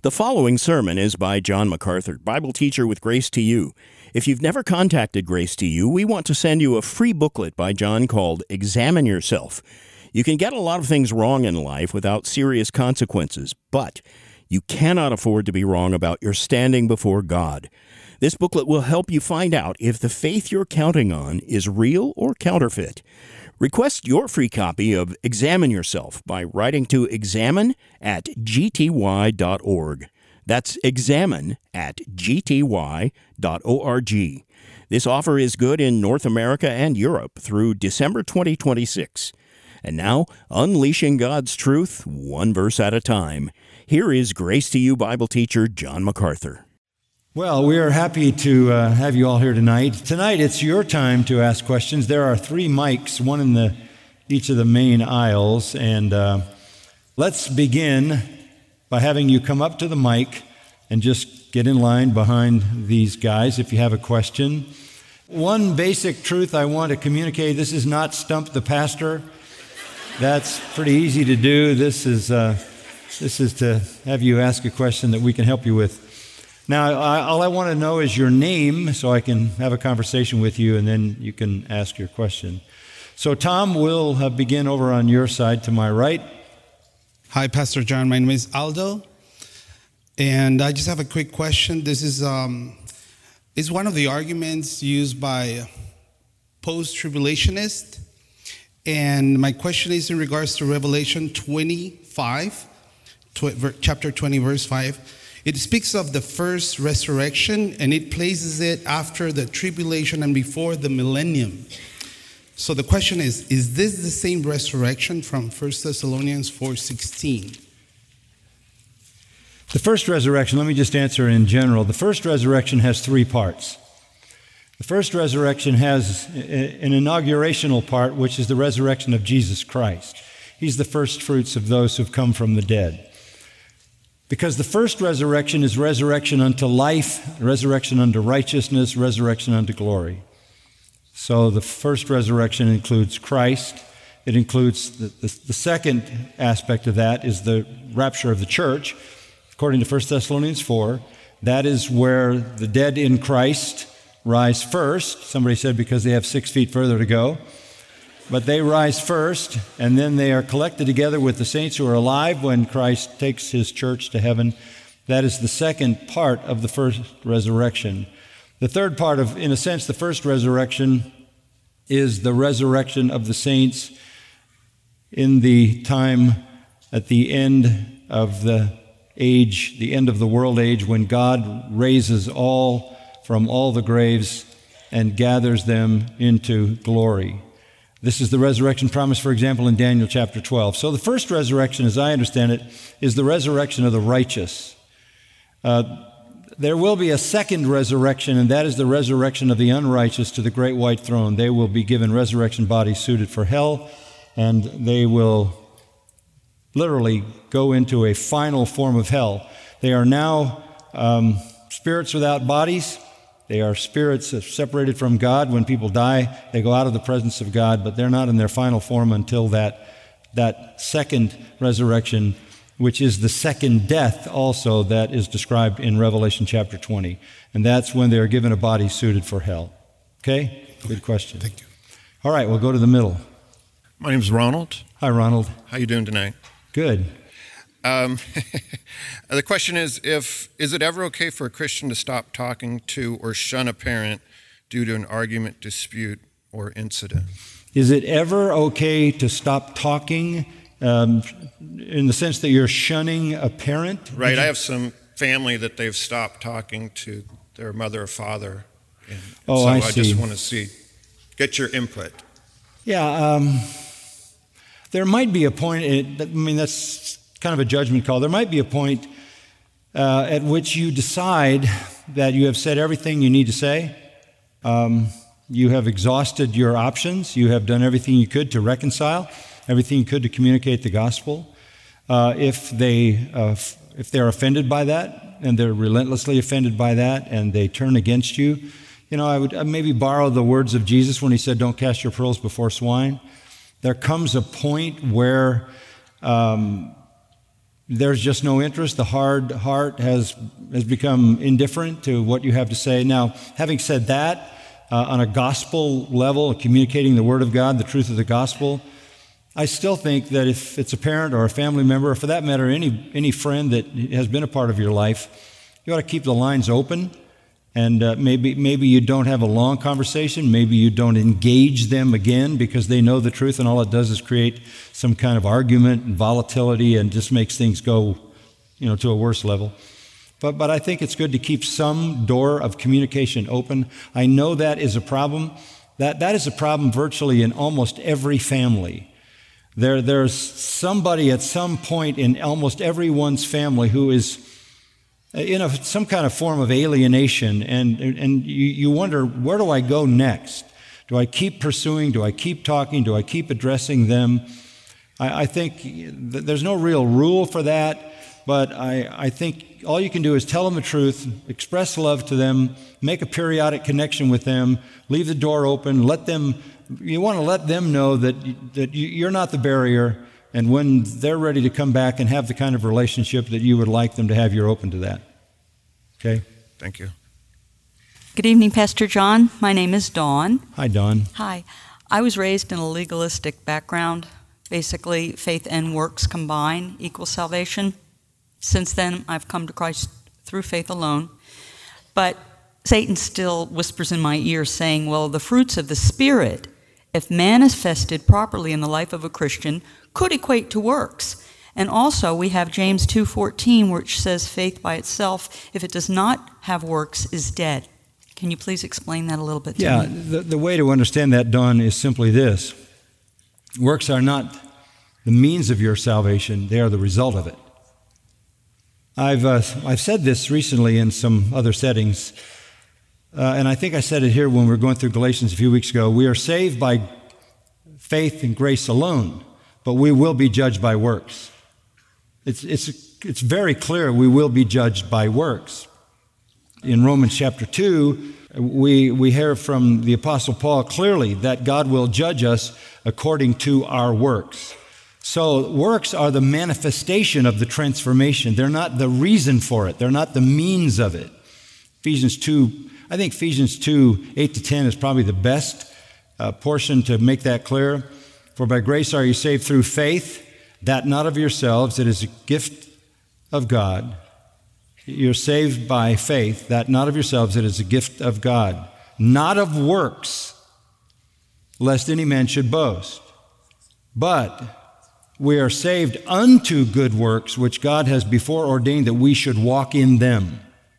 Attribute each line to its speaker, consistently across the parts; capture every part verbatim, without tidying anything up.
Speaker 1: The following sermon is by John MacArthur, Bible teacher with Grace to You. If you've never contacted Grace to You, we want to send you a free booklet by John called Examine Yourself. You can get a lot of things wrong in life without serious consequences, but you cannot afford to be wrong about your standing before God. This booklet will help you find out if the faith you're counting on is real or counterfeit. Request your free copy of Examine Yourself by writing to examine at g t y dot org. That's examine at g t y dot org. This offer is good in North America and Europe through December twenty twenty-six. And now, unleashing God's truth, one verse at a time. Here is Grace to You Bible teacher John MacArthur.
Speaker 2: Well, we are happy to uh, have you all here tonight. Tonight, it's your time to ask questions. There are three mics, one in the each of the main aisles, and uh, let's begin by having you come up to the mic and just get in line behind these guys if you have a question. One basic truth I want to communicate: this is not Stump the Pastor. That's pretty easy to do. This is uh, this is to have you ask a question that we can help you with. Now, I, all I want to know is your name so I can have a conversation with you, and then you can ask your question. So, Tom, we'll uh, begin over on your side to my right.
Speaker 3: Hi, Pastor John. My name is Aldo, and I just have a quick question. This is um, is one of the arguments used by post-tribulationists, and my question is in regards to Revelation twenty-five, tw- chapter twenty, verse five. It speaks of the first resurrection, and it places it after the tribulation and before the millennium. So the question is, is this the same resurrection from First Thessalonians four sixteen?
Speaker 2: The first resurrection, let me just answer in general. The first resurrection has three parts. The first resurrection has an inaugurational part, which is the resurrection of Jesus Christ. He's the first fruits of those who've come from the dead. Because the first resurrection is resurrection unto life, resurrection unto righteousness, resurrection unto glory. So the first resurrection includes Christ. It includes the, the, the second aspect of that is the rapture of the church. According to First Thessalonians four, that is where the dead in Christ rise first. Somebody said because they have six feet further to go. But they rise first, and then they are collected together with the saints who are alive when Christ takes his church to heaven. That is the second part of the first resurrection. The third part of, in a sense, the first resurrection is the resurrection of the saints in the time at the end of the age, the end of the world age, when God raises all from all the graves and gathers them into glory. This is the resurrection promise, for example, in Daniel chapter twelve. So the first resurrection, as I understand it, is the resurrection of the righteous. Uh, there will be a second resurrection, and that is the resurrection of the unrighteous to the great white throne. They will be given resurrection bodies suited for hell, and they will literally go into a final form of hell. They are now um, spirits without bodies. They are spirits separated from God. When people die, they go out of the presence of God, but they're not in their final form until that, that second resurrection, which is the second death also that is described in Revelation chapter twenty. And that's when they are given a body suited for hell. Okay? Good question.
Speaker 3: Thank you.
Speaker 2: All right, we'll go to the middle.
Speaker 4: My name is Ronald.
Speaker 2: Hi, Ronald.
Speaker 4: How you doing tonight?
Speaker 2: Good.
Speaker 4: Um, the question is, if is it ever okay for a Christian to stop talking to or shun a parent due to an argument, dispute, or incident?
Speaker 2: Is it ever okay to stop talking um, in the sense that you're shunning a parent?
Speaker 4: Right. I have some family that they've stopped talking to their mother or father. And
Speaker 2: oh,
Speaker 4: so
Speaker 2: I
Speaker 4: I
Speaker 2: see.
Speaker 4: just want to see, get your input.
Speaker 2: Yeah. Um, there might be a point, it, I mean, that's kind of a judgment call. There might be a point uh, at which you decide that you have said everything you need to say. Um, you have exhausted your options. You have done everything you could to reconcile, everything you could to communicate the gospel. Uh, if they uh, f- if they're offended by that, and they're relentlessly offended by that, and they turn against you, you know, I would maybe borrow the words of Jesus when he said, "Don't cast your pearls before swine." There comes a point where um, there's just no interest. The hard heart has has become indifferent to what you have to say. Now, having said that, uh, on a gospel level, communicating the Word of God, the truth of the gospel, I still think that if it's a parent or a family member, or for that matter, any any friend that has been a part of your life, you ought to keep the lines open. And uh, maybe maybe you don't have a long conversation. Maybe you don't engage them again because they know the truth, and all it does is create some kind of argument and volatility, and just makes things go, you know, to a worse level. But but I think it's good to keep some door of communication open. I know that is a problem. That that is a problem virtually in almost every family. There there's somebody at some point in almost everyone's family who is in a, some kind of form of alienation, and and you, you wonder, where do I go next? Do I keep pursuing? Do I keep talking? Do I keep addressing them? I, I think th- there's no real rule for that, but I, I think all you can do is tell them the truth, express love to them, make a periodic connection with them, leave the door open, let them, you want to let them know that, that you're not the barrier. And when they're ready to come back and have the kind of relationship that you would like them to have, you're open to that. Okay?
Speaker 4: Thank you.
Speaker 5: Good evening, Pastor John. My name is Dawn.
Speaker 2: Hi, Dawn.
Speaker 5: Hi. I was raised in a legalistic background. Basically, faith and works combine equal salvation. Since then, I've come to Christ through faith alone. But Satan still whispers in my ear saying, well, the fruits of the Spirit, if manifested properly in the life of a Christian, could equate to works. And also we have James two fourteen, which says faith by itself, if it does not have works, is dead. Can you please explain that a little bit to
Speaker 2: yeah,
Speaker 5: me?
Speaker 2: Yeah, the, the way to understand that, Dawn, is simply this. Works are not the means of your salvation, they are the result of it. I've, uh, I've said this recently in some other settings, uh, and I think I said it here when we were going through Galatians a few weeks ago. We are saved by faith and grace alone, but we will be judged by works. It's, it's, it's very clear we will be judged by works. In Romans chapter two, we, we hear from the Apostle Paul clearly that God will judge us according to our works. So works are the manifestation of the transformation. They're not the reason for it. They're not the means of it. Ephesians two, I think Ephesians two, eight to ten is probably the best uh, portion to make that clear. For by grace are you saved through faith, that not of yourselves, it is a gift of God. You're saved by faith, that not of yourselves, it is a gift of God. Not of works, lest any man should boast. But we are saved unto good works, which God has before ordained that we should walk in them.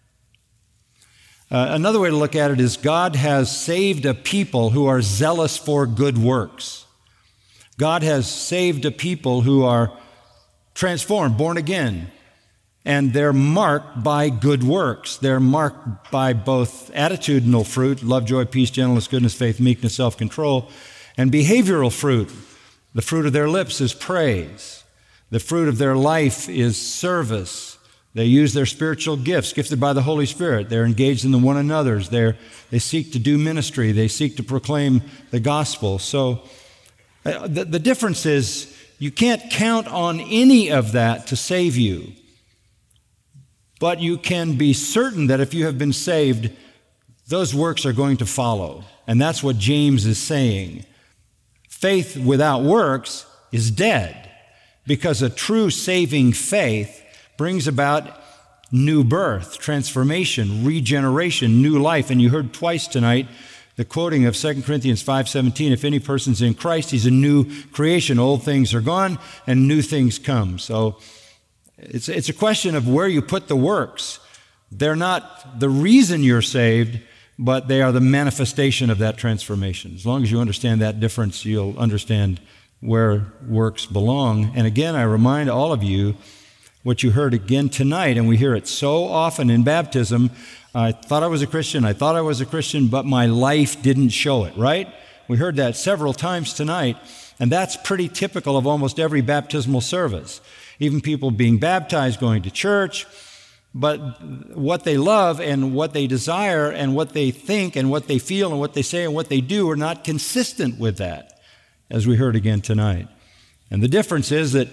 Speaker 2: Uh, another way to look at it is God has saved a people who are zealous for good works. God has saved a people who are transformed, born again, and they're marked by good works. They're marked by both attitudinal fruit, love, joy, peace, gentleness, goodness, faith, meekness, self-control, and behavioral fruit. The fruit of their lips is praise. The fruit of their life is service. They use their spiritual gifts, gifted by the Holy Spirit. They're engaged in the one another's. They're, they seek to do ministry. They seek to proclaim the gospel. So uh, the, the difference is you can't count on any of that to save you. But you can be certain that if you have been saved, those works are going to follow. And that's what James is saying. Faith without works is dead, because a true saving faith brings about new birth, transformation, regeneration, new life. And you heard twice tonight the quoting of Second Corinthians five seventeen, if any person's in Christ, he's a new creation. Old things are gone and new things come. So it's, it's a question of where you put the works. They're not the reason you're saved, but they are the manifestation of that transformation. As long as you understand that difference, you'll understand where works belong. And again, I remind all of you what you heard again tonight, and we hear it so often in baptism. I thought I was a Christian, I thought I was a Christian, but my life didn't show it, right? We heard that several times tonight, and that's pretty typical of almost every baptismal service. Even people being baptized, going to church, but what they love and what they desire and what they think and what they feel and what they say and what they do are not consistent with that, as we heard again tonight. And the difference is that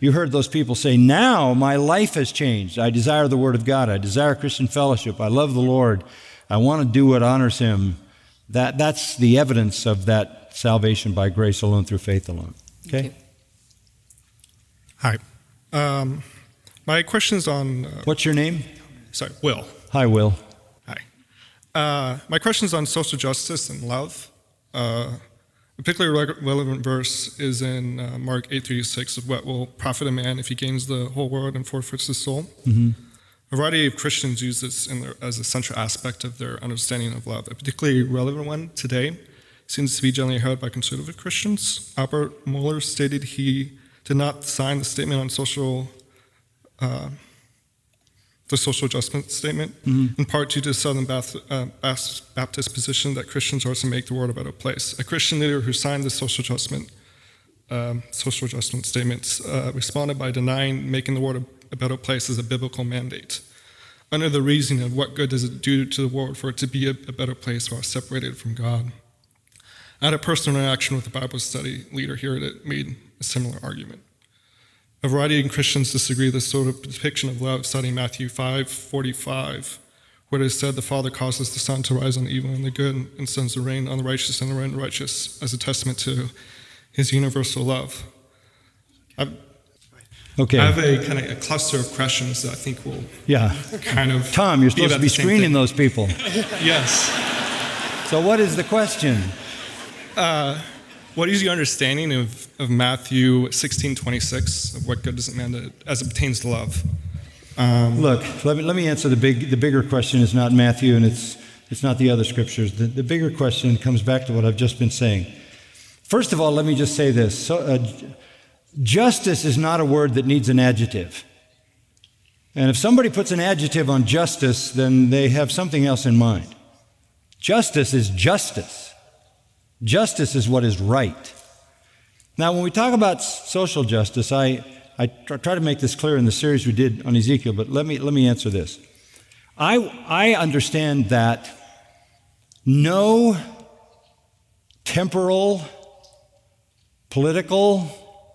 Speaker 2: You heard those people say, now my life has changed. I desire the Word of God. I desire Christian fellowship. I love the Lord. I want to do what honors Him. That, that's the evidence of that salvation by grace alone through faith alone. Okay?
Speaker 6: Hi. Um, my question is on... Uh,
Speaker 2: What's your name?
Speaker 6: Sorry, Will.
Speaker 2: Hi, Will.
Speaker 6: Hi. Uh, my question is on social justice and love. Uh, a particularly relevant verse is in uh, Mark eight thirty-six, of what will profit a man if he gains the whole world and forfeits his soul.
Speaker 2: Mm-hmm.
Speaker 6: A variety of Christians use this in their, as a central aspect of their understanding of love. A particularly relevant one today seems to be generally held by conservative Christians. Albert Mohler stated he did not sign the statement on social, uh, the social adjustment statement, mm-hmm. in part due to the Southern Baptist, uh, Baptist position that Christians are to make the world a better place. A Christian leader who signed the social adjustment, um, social adjustment statements uh, responded by denying making the world a, a better place as a biblical mandate, under the reasoning of what good does it do to the world for it to be a, a better place while separated from God. I had a personal interaction with a Bible study leader here that made a similar argument. A variety of Christians disagree with this sort of depiction of love, citing Matthew five forty-five, where it is said the Father causes the sun to rise on the evil and the good and sends the rain on the righteous and the unrighteous as a testament to His universal love. I've,
Speaker 2: okay.
Speaker 6: I have a kind of a cluster of questions that I think will
Speaker 2: yeah.
Speaker 6: kind of
Speaker 2: Tom, you're supposed to be screening those people.
Speaker 6: Yes.
Speaker 2: So what is the question?
Speaker 6: Uh, what is your understanding of, of Matthew sixteen twenty-six, of what good does it man to, as it pertains to love? Um,
Speaker 2: Look, let me, let me answer the big. The bigger question is not Matthew, and it's it's not the other scriptures. The, the bigger question comes back to what I've just been saying. First of all, let me just say this. So, uh, justice is not a word that needs an adjective. And if somebody puts an adjective on justice, then they have something else in mind. Justice is justice. Justice is what is right. Now, when we talk about social justice, I, I try to make this clear in the series we did on Ezekiel, but let me, let me answer this. I, I understand that no temporal, political,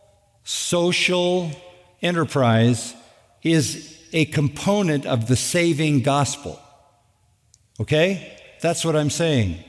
Speaker 2: social enterprise is a component of the saving gospel. Okay? That's what I'm saying.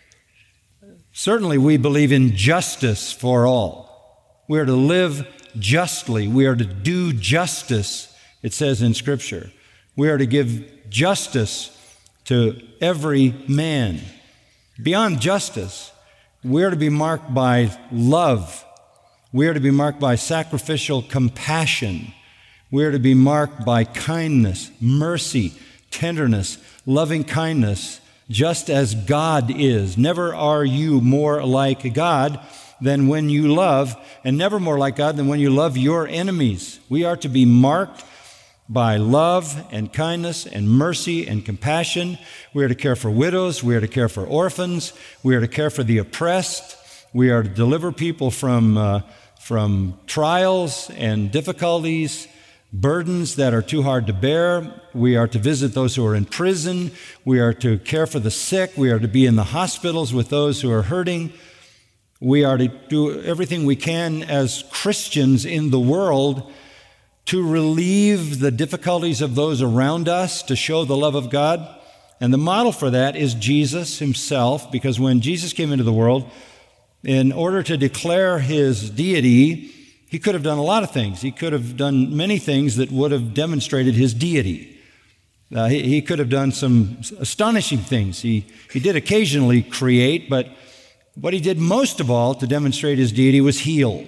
Speaker 2: Certainly we believe in justice for all. We are to live justly. We are to do justice, it says in Scripture. We are to give justice to every man. Beyond justice, we are to be marked by love. We are to be marked by sacrificial compassion. We are to be marked by kindness, mercy, tenderness, loving kindness, just as God is. Never are you more like God than when you love, and never more like God than when you love your enemies. We are to be marked by love and kindness and mercy and compassion. We are to care for widows. We are to care for orphans. We are to care for the oppressed. We are to deliver people from, uh, from trials and difficulties, burdens that are too hard to bear. We are to visit those who are in prison. We are to care for the sick. We are to be in the hospitals with those who are hurting. We are to do everything we can as Christians in the world to relieve the difficulties of those around us, to show the love of God. And the model for that is Jesus himself, because when Jesus came into the world, in order to declare his deity, he could have done a lot of things. He could have done many things that would have demonstrated his deity. Uh, he, he could have done some astonishing things. He, he did occasionally create, but what he did most of all to demonstrate his deity was heal.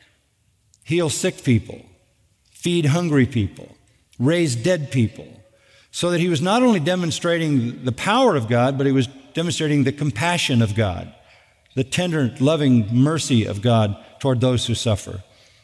Speaker 2: Heal sick people, feed hungry people, raise dead people, so that he was not only demonstrating the power of God, but he was demonstrating the compassion of God, the tender, loving mercy of God toward those who suffer.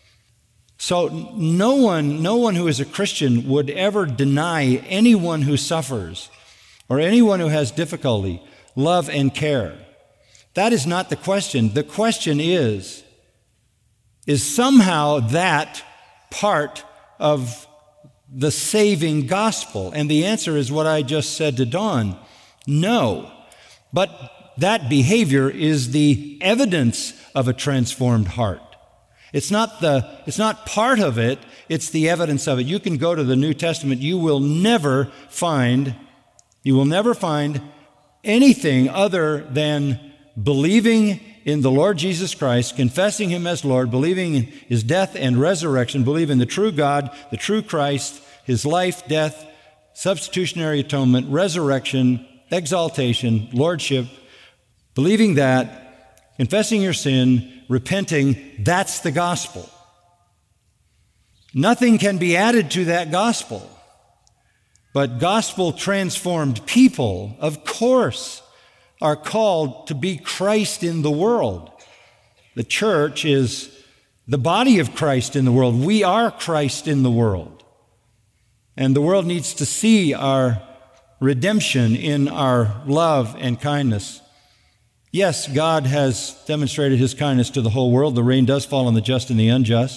Speaker 2: So no one, no one who is a Christian would ever deny anyone who suffers or anyone who has difficulty love and care. That is not the question. The question is, is somehow that part of the saving gospel? And the answer is what I just said to Dawn. No. But that behavior is the evidence of a transformed heart. It's not the, it's not part of it, it's the evidence of it. You can go to the New Testament, you will never find, you will never find anything other than believing in the Lord Jesus Christ, confessing Him as Lord, believing in His death and resurrection, believing in the true God, the true Christ, His life, death, substitutionary atonement, resurrection, exaltation, lordship, believing that, confessing your sin, repenting, that's the gospel. Nothing can be added to that gospel. But gospel-transformed people, of course, are called to be Christ in the world. The church is the body of Christ in the world. We are Christ in the world. And the world needs to see our redemption in our love and kindness. Yes, God has demonstrated His kindness to the whole world. The rain does fall on the just and the unjust.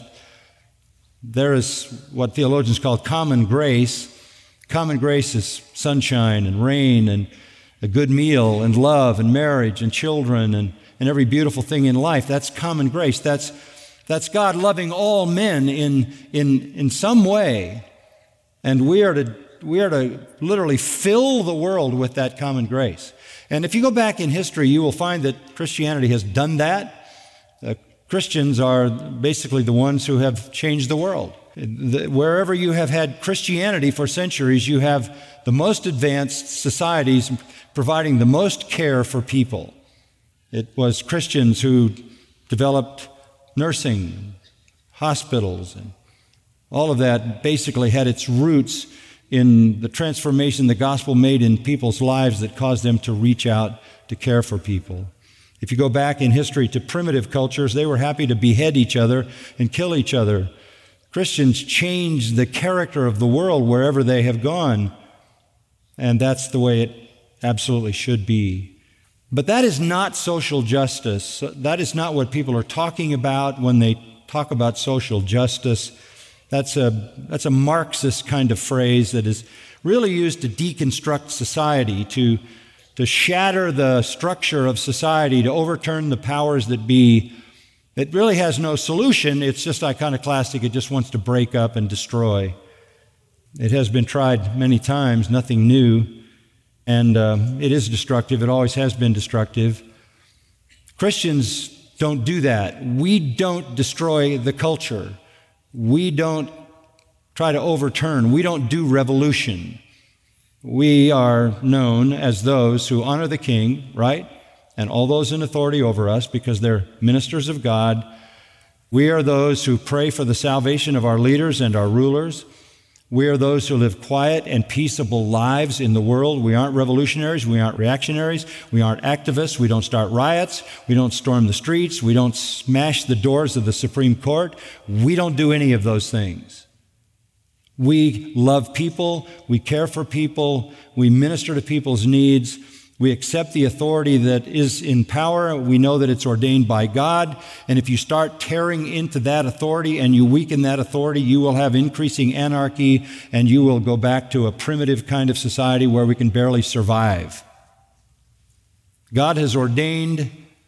Speaker 2: There is what theologians call common grace. Common grace is sunshine and rain and a good meal and love and marriage and children and, and every beautiful thing in life. That's common grace. That's, that's God loving all men in, in, in some way. And we are to, we are to literally fill the world with that common grace. And if you go back in history, you will find that Christianity has done that. Uh, Christians are basically the ones who have changed the world. The, wherever you have had Christianity for centuries, you have the most advanced societies providing the most care for people. It was Christians who developed nursing, hospitals, and all of that basically had its roots in the transformation the gospel made in people's lives that caused them to reach out to care for people. If you go back in history to primitive cultures, they were happy to behead each other and kill each other. Christians changed the character of the world wherever they have gone, and that's the way it absolutely should be. But that is not social justice. That is not what people are talking about when they talk about social justice. That's a, that's a Marxist kind of phrase that is really used to deconstruct society, to, to shatter the structure of society, to overturn the powers that be. It really has no solution. It's just iconoclastic. It just wants to break up and destroy. It has been tried many times, nothing new, and uh, it is destructive. It always has been destructive. Christians don't do that. We don't destroy the culture. We don't try to overturn. We don't do revolution. We are known as those who honor the king, right? And all those in authority over us because they're ministers of God. We are those who pray for the salvation of our leaders and our rulers. We are those who live quiet and peaceable lives in the world. We aren't revolutionaries. We aren't reactionaries. We aren't activists. We don't start riots. We don't storm the streets. We don't smash the doors of the Supreme Court. We don't do any of those things. We love people. We care for people. We minister to people's needs. We accept the authority that is in power. We know that it's ordained by God. And if you start tearing into that authority and you weaken that authority, you will have increasing anarchy and you will go back to a primitive kind of society where we can barely survive. God has ordained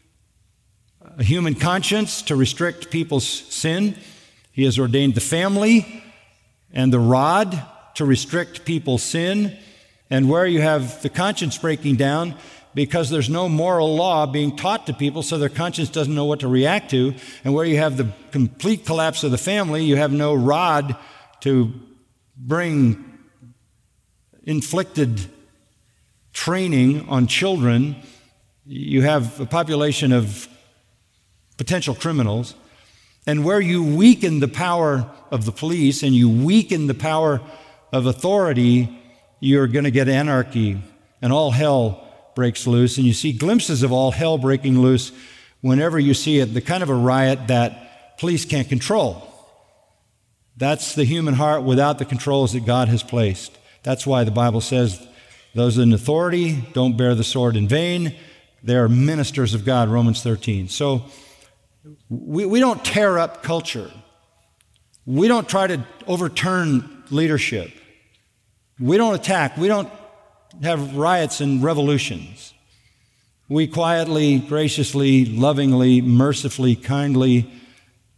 Speaker 2: a human conscience to restrict people's sin. He has ordained the family and the rod to restrict people's sin. And where you have the conscience breaking down because there's no moral law being taught to people, so their conscience doesn't know what to react to, and where you have the complete collapse of the family, you have no rod to bring inflicted training on children. You have a population of potential criminals. And where you weaken the power of the police and you weaken the power of authority, you're going to get anarchy, and all hell breaks loose. And you see glimpses of all hell breaking loose whenever you see it, the kind of a riot that police can't control. That's the human heart without the controls that God has placed. That's why the Bible says those in authority don't bear the sword in vain. They're ministers of God, Romans thirteen. So we, we don't tear up culture. We don't try to overturn leadership. We don't attack. We don't have riots and revolutions. We quietly, graciously, lovingly, mercifully, kindly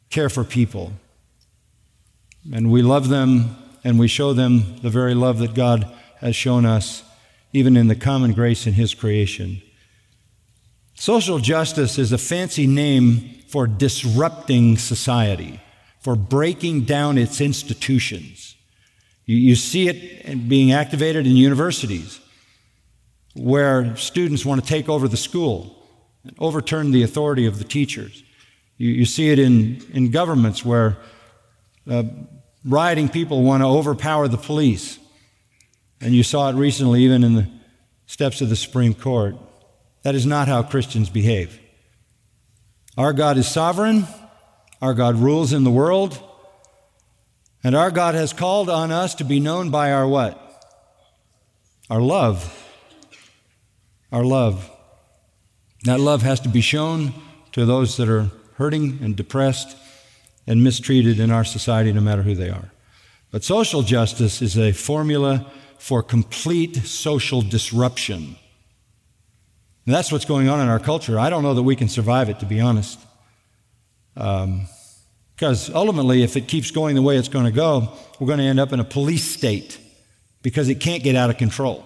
Speaker 2: care for people. And we love them, and we show them the very love that God has shown us, even in the common grace in His creation. Social justice is a fancy name for disrupting society, for breaking down its institutions. You, you see it being activated in universities, where students want to take over the school and overturn the authority of the teachers. You, you see it in, in governments where uh, rioting people want to overpower the police. And you saw it recently even in the steps of the Supreme Court. That is not how Christians behave. Our God is sovereign. Our God rules in the world. And our God has called on us to be known by our what? Our love. Our love. That love has to be shown to those that are hurting and depressed and mistreated in our society, no matter who they are. But social justice is a formula for complete social disruption. And that's what's going on in our culture. I don't know that we can survive it, to be honest. Um, because ultimately, if it keeps going the way it's going to go, we're going to end up in a police state because it can't get out of control.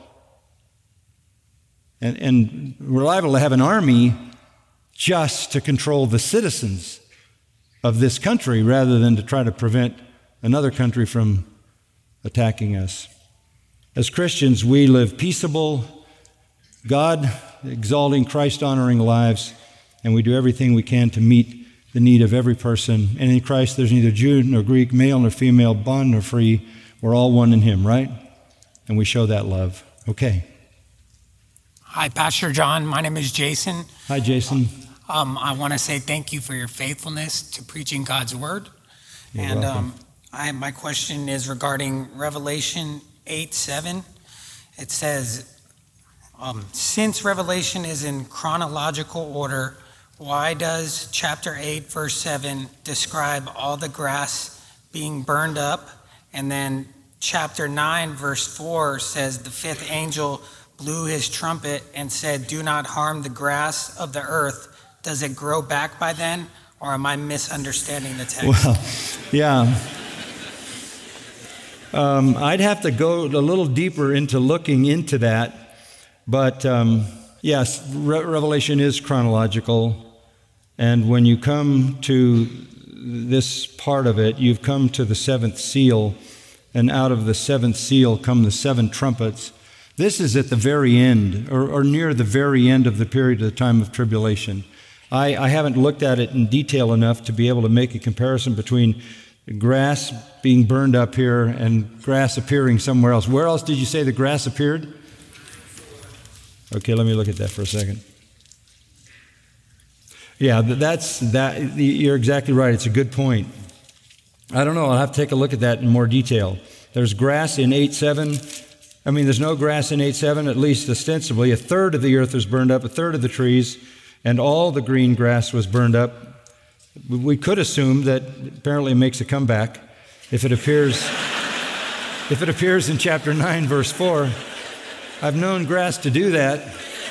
Speaker 2: And, and we're liable to have an army just to control the citizens of this country rather than to try to prevent another country from attacking us. As Christians, we live peaceable, God-exalting, Christ-honoring lives, and we do everything we can to meet the need of every person. And in Christ, there's neither Jew nor Greek, male nor female, bond nor free. We're all one in Him, right? And we show that love. Okay.
Speaker 7: Hi, Pastor John. My name is Jason.
Speaker 2: Hi, Jason.
Speaker 7: Um, I want to say thank you for your faithfulness to preaching God's Word.
Speaker 2: You're
Speaker 7: and
Speaker 2: welcome.
Speaker 7: um, I, my question is regarding Revelation eight seven. It says, um, since Revelation is in chronological order, why does chapter eight, verse seven describe all the grass being burned up? And then chapter nine, verse four says the fifth angel blew his trumpet and said, do not harm the grass of the earth. Does it grow back by then? Or am I misunderstanding the text?
Speaker 2: Well, yeah. Um, I'd have to go a little deeper into looking into that. But um, yes, Re- Revelation is chronological. And when you come to this part of it, you've come to the seventh seal. And out of the seventh seal come the seven trumpets. This is at the very end, or, or near the very end of the period of the time of tribulation. I, I haven't looked at it in detail enough to be able to make a comparison between grass being burned up here and grass appearing somewhere else. Where else did you say the grass appeared? Okay, let me look at that for a second. Yeah, that's that. You're exactly right. It's a good point. I don't know. I'll have to take a look at that in more detail. There's grass in eight seven. I mean, there's no grass in eight seven, at least ostensibly. A third of the earth was burned up, a third of the trees, and all the green grass was burned up. We could assume that apparently it makes a comeback if it appears if it appears in chapter nine, verse four. I've known grass to do that.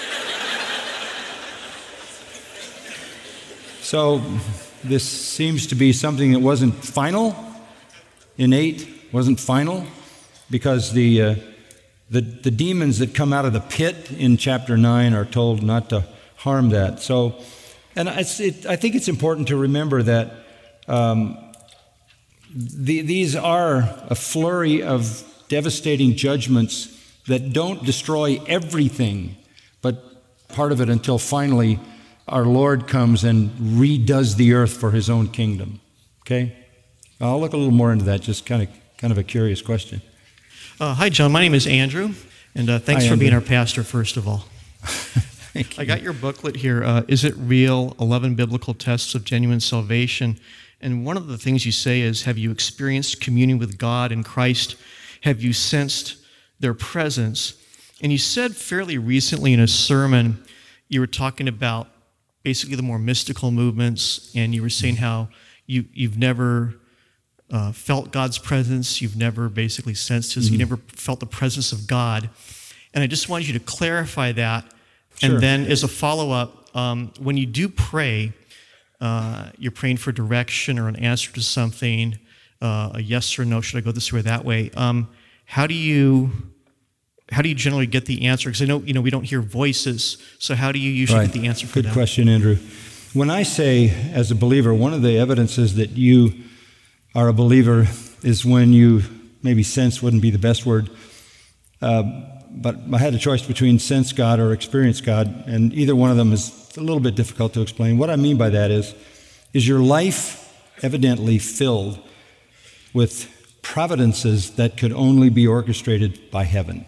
Speaker 2: So this seems to be something that wasn't final in eight, wasn't final, because the uh, the the demons that come out of the pit in chapter nine are told not to harm that. So, and it's, it, I think it's important to remember that um, the, these are a flurry of devastating judgments that don't destroy everything, but part of it until finally our Lord comes and redoes the earth for His own kingdom. Okay? I'll look a little more into that, just kind of kind of a curious question.
Speaker 8: Uh, hi, John. My name is Andrew, and uh, thanks
Speaker 2: Hi,
Speaker 8: for
Speaker 2: Andrew.
Speaker 8: being our pastor, first of all.
Speaker 2: Thank you.
Speaker 8: I got your booklet here, uh, Is It Real? eleven Biblical Tests of Genuine Salvation. And one of the things you say is, have you experienced communion with God and Christ? Have you sensed their presence? And you said fairly recently in a sermon, you were talking about basically the more mystical movements, and you were saying how you, you've never uh, felt God's presence, you've never basically sensed His, mm-hmm. you never felt the presence of God. And I just wanted you to clarify that.
Speaker 2: Sure.
Speaker 8: And then as a follow-up, um, when you do pray, uh, you're praying for direction or an answer to something, uh, a yes or no, should I go this way or that way? Um, how do you how do you generally get the answer? Because I know you know we don't hear voices, so how do you usually
Speaker 2: Right.
Speaker 8: get the answer for
Speaker 2: Good
Speaker 8: them?
Speaker 2: question, Andrew. When I say, as a believer, one of the evidences that you are a believer is when you, maybe sense wouldn't be the best word, uh, but I had a choice between sense God or experience God, and either one of them is a little bit difficult to explain. What I mean by that is, is your life evidently filled with providences that could only be orchestrated by heaven?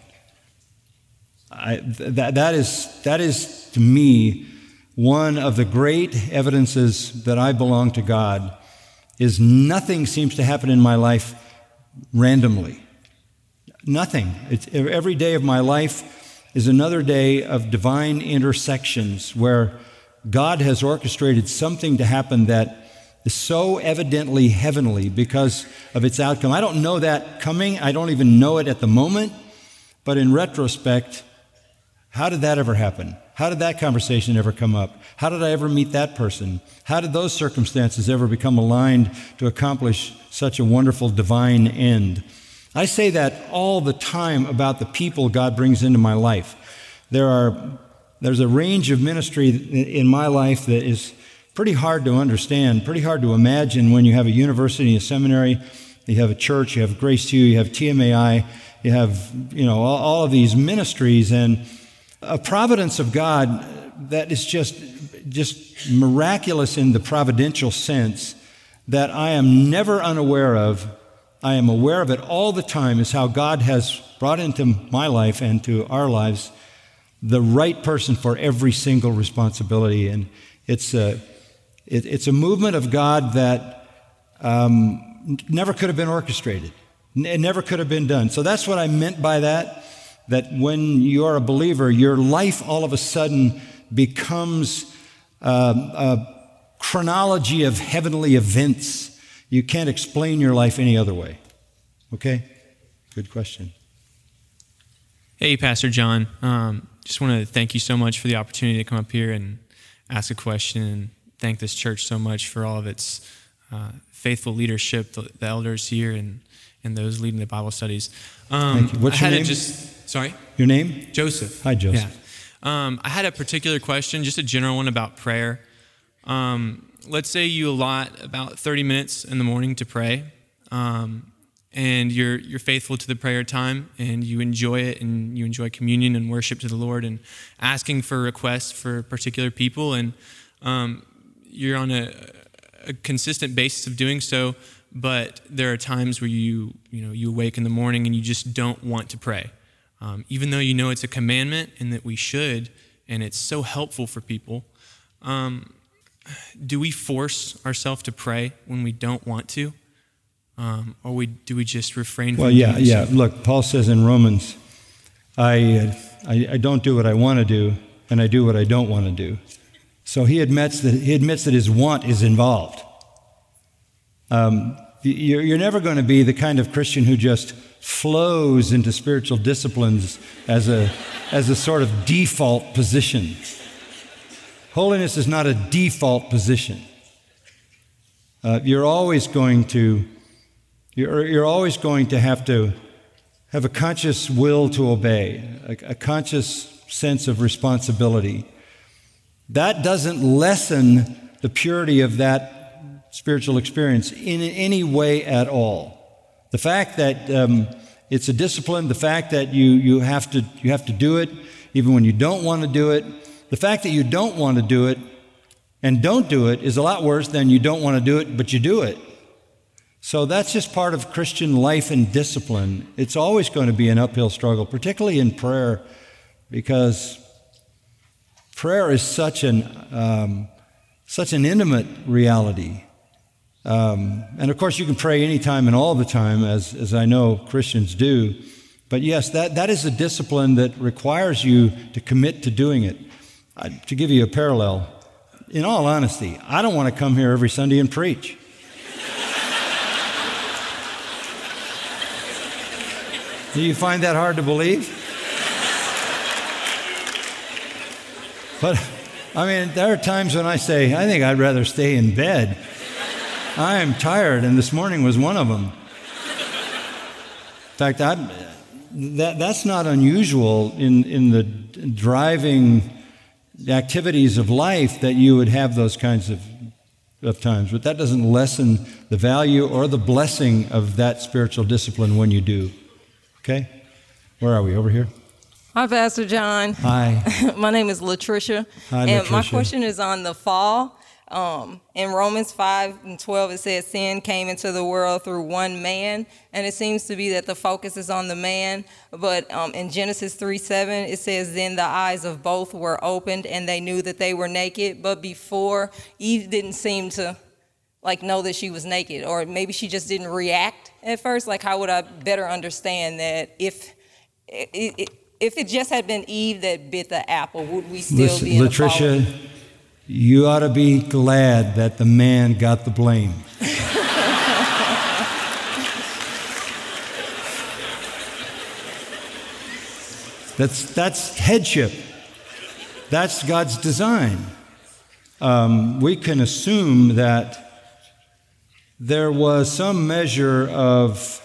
Speaker 2: I, that, that is, that is, to me, one of the great evidences that I belong to God, is nothing seems to happen in my life randomly. Nothing. It's, every day of my life is another day of divine intersections where God has orchestrated something to happen that is so evidently heavenly because of its outcome. I don't know that coming. I don't even know it at the moment. But in retrospect, how did that ever happen? How did that conversation ever come up? How did I ever meet that person? How did those circumstances ever become aligned to accomplish such a wonderful divine end? I say that all the time about the people God brings into my life. There are, there's a range of ministry in my life that is pretty hard to understand, pretty hard to imagine when you have a university, a seminary, you have a church, you have Grace to You, you have T M A I, you have, you know, all, all of these ministries, and a providence of God that is just, just miraculous in the providential sense that I am never unaware of. I am aware of it all the time, is how God has brought into my life and to our lives the right person for every single responsibility. And it's a, it, it's a movement of God that um, never could have been orchestrated. It never could have been done. So that's what I meant by that, that when you're a believer, your life all of a sudden becomes um, a chronology of heavenly events. You can't explain your life any other way. Okay? Good question.
Speaker 9: Hey, Pastor John. Um, just want to thank you so much for the opportunity to come up here and ask a question, and thank this church so much for all of its uh, faithful leadership, the, the elders here, and, and those leading the Bible studies. Um,
Speaker 2: Thank you. What's
Speaker 9: I
Speaker 2: your
Speaker 9: had
Speaker 2: name?
Speaker 9: To just, sorry?
Speaker 2: Your name?
Speaker 9: Joseph.
Speaker 2: Hi, Joseph.
Speaker 9: Yeah. Um, I had a particular question, just a general one about prayer. Um, let's say you allot about thirty minutes in the morning to pray, um, and you're you're faithful to the prayer time, and you enjoy it, and you enjoy communion and worship to the Lord, and asking for requests for particular people, and um, you're on a, a consistent basis of doing so. But there are times where you you know you awake in the morning and you just don't want to pray, um, even though you know it's a commandment and that we should, and it's so helpful for people. Um, Do we force ourselves to pray when we don't want to? Um, or we, do we just refrain from
Speaker 2: Well, yeah,
Speaker 9: doing
Speaker 2: yeah.
Speaker 9: so?
Speaker 2: Look, Paul says in Romans, I, I, I don't do what I want to do, and I do what I don't want to do. So he admits that he admits that his want is involved. Um, you're, you're never going to be the kind of Christian who just flows into spiritual disciplines as a as a sort of default position. Holiness is not a default position. Uh, you're always going to, you're, you're always going to have to have a conscious will to obey, a, a conscious sense of responsibility. That doesn't lessen the purity of that spiritual experience in any way at all. The fact that um, it's a discipline, the fact that you you have to you have to do it even when you don't want to do it. The fact that you don't want to do it and don't do it is a lot worse than you don't want to do it, but you do it. So that's just part of Christian life and discipline. It's always going to be an uphill struggle, particularly in prayer, because prayer is such an um, such an intimate reality. Um, and of course, you can pray anytime and all the time, as, as I know Christians do. But yes, that, that is a discipline that requires you to commit to doing it. Uh, to give you a parallel, in all honesty, I don't want to come here every Sunday and preach. Do you find that hard to believe? But, I mean, there are times when I say, I think I'd rather stay in bed. I am tired, and this morning was one of them. In fact, I'm, that, that's not unusual in, in the driving activities of life that you would have those kinds of, of times. But that doesn't lessen the value or the blessing of that spiritual discipline when you do. Okay? Where are we? Over here?
Speaker 10: Hi, Pastor John.
Speaker 2: Hi.
Speaker 10: My name is Latricia.
Speaker 2: Hi,
Speaker 10: and
Speaker 2: Latricia.
Speaker 10: My question is on the fall. Um, in Romans five and twelve, it says sin came into the world through one man, and it seems to be that the focus is on the man. But um, in Genesis three seven, it says, then the eyes of both were opened, and they knew that they were naked. But before, Eve didn't seem to like know that she was naked, or maybe she just didn't react at first. Like, how would I better understand that if it, if it just had been Eve that bit the apple, would we still
Speaker 2: Listen,
Speaker 10: be in
Speaker 2: Latricia,
Speaker 10: the fall?
Speaker 2: You ought to be glad that the man got the blame. that's, that's headship. That's God's design. Um, we can assume that there was some measure of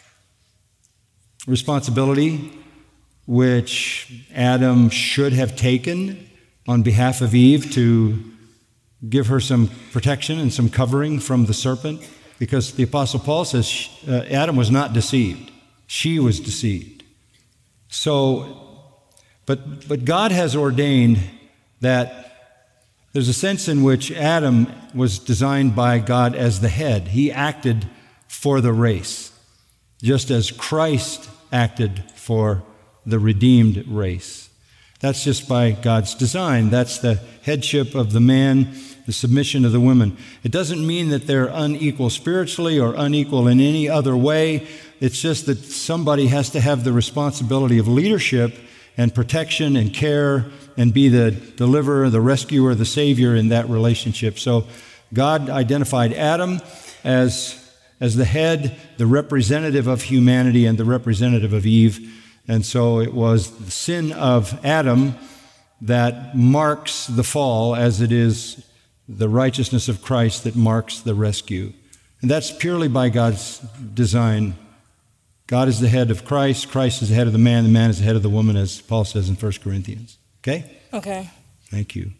Speaker 2: responsibility which Adam should have taken on behalf of Eve to give her some protection and some covering from the serpent, because the Apostle Paul says uh, Adam was not deceived. She was deceived. So, but, but God has ordained that there's a sense in which Adam was designed by God as the head. He acted for the race, just as Christ acted for the redeemed race. That's just by God's design. That's the headship of the man, the submission of the woman. It doesn't mean that they're unequal spiritually or unequal in any other way. It's just that somebody has to have the responsibility of leadership and protection and care and be the deliverer, the rescuer, the savior in that relationship. So God identified Adam as, as the head, the representative of humanity, and the representative of Eve. And so it was the sin of Adam that marks the fall, as it is the righteousness of Christ that marks the rescue. And that's purely by God's design. God is the head of Christ. Christ is the head of the man. The man is the head of the woman, as Paul says in First Corinthians. Okay?
Speaker 10: Okay.
Speaker 2: Thank you.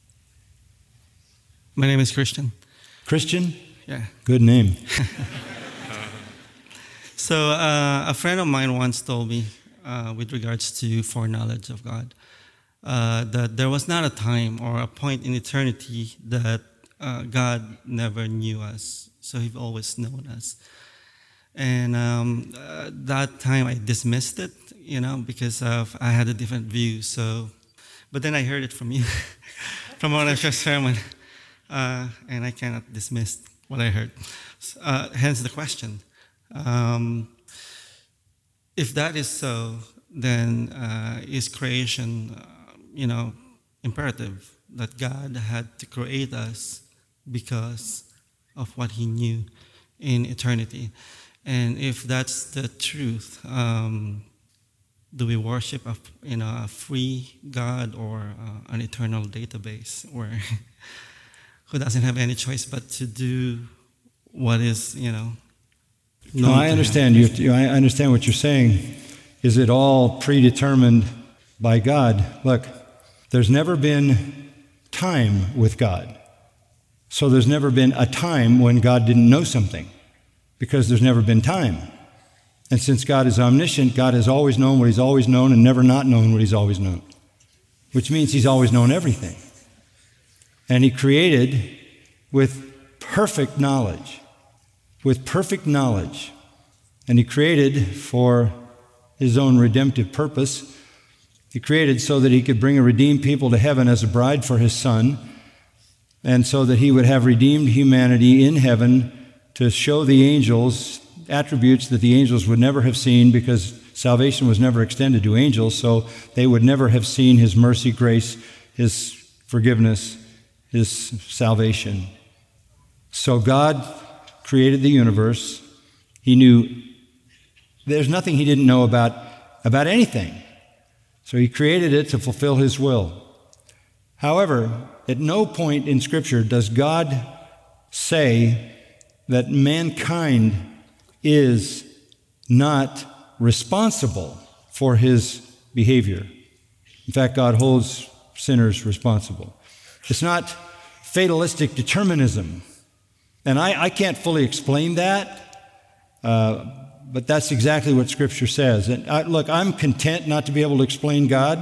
Speaker 11: My name is Christian.
Speaker 2: Christian?
Speaker 11: Yeah.
Speaker 2: Good name.
Speaker 11: So uh, a friend of mine once told me, uh, with regards to foreknowledge of God, uh, that there was not a time or a point in eternity that uh, God never knew us. So He's always known us. And um, uh, that time I dismissed it, you know, because of, I had a different view. So, but then I heard it from you, from one of your sermon, uh, and I cannot dismiss what I heard. Uh, hence the question. Um, if that is so, then uh, is creation, uh, you know, imperative that God had to create us because of what He knew in eternity? And if that's the truth, um, do we worship a, you know, a free God or uh, an eternal database where who doesn't have any choice but to do what is, you know?
Speaker 2: No, I understand you. you. I understand what you're saying. Is it all predetermined by God? Look, there's never been time with God. So there's never been a time when God didn't know something, because there's never been time. And since God is omniscient, God has always known what He's always known and never not known what He's always known, which means He's always known everything. And He created with perfect knowledge. With perfect knowledge. And He created for His own redemptive purpose. He created so that He could bring a redeemed people to heaven as a bride for His Son, and so that He would have redeemed humanity in heaven to show the angels attributes that the angels would never have seen, because salvation was never extended to angels, so they would never have seen His mercy, grace, His forgiveness, His salvation. So God created the universe. He knew there's nothing He didn't know about, about anything. So He created it to fulfill His will. However, at no point in Scripture does God say that mankind is not responsible for his behavior. In fact, God holds sinners responsible. It's not fatalistic determinism. And I, I can't fully explain that, uh, but that's exactly what Scripture says. And I, look, I'm content not to be able to explain God.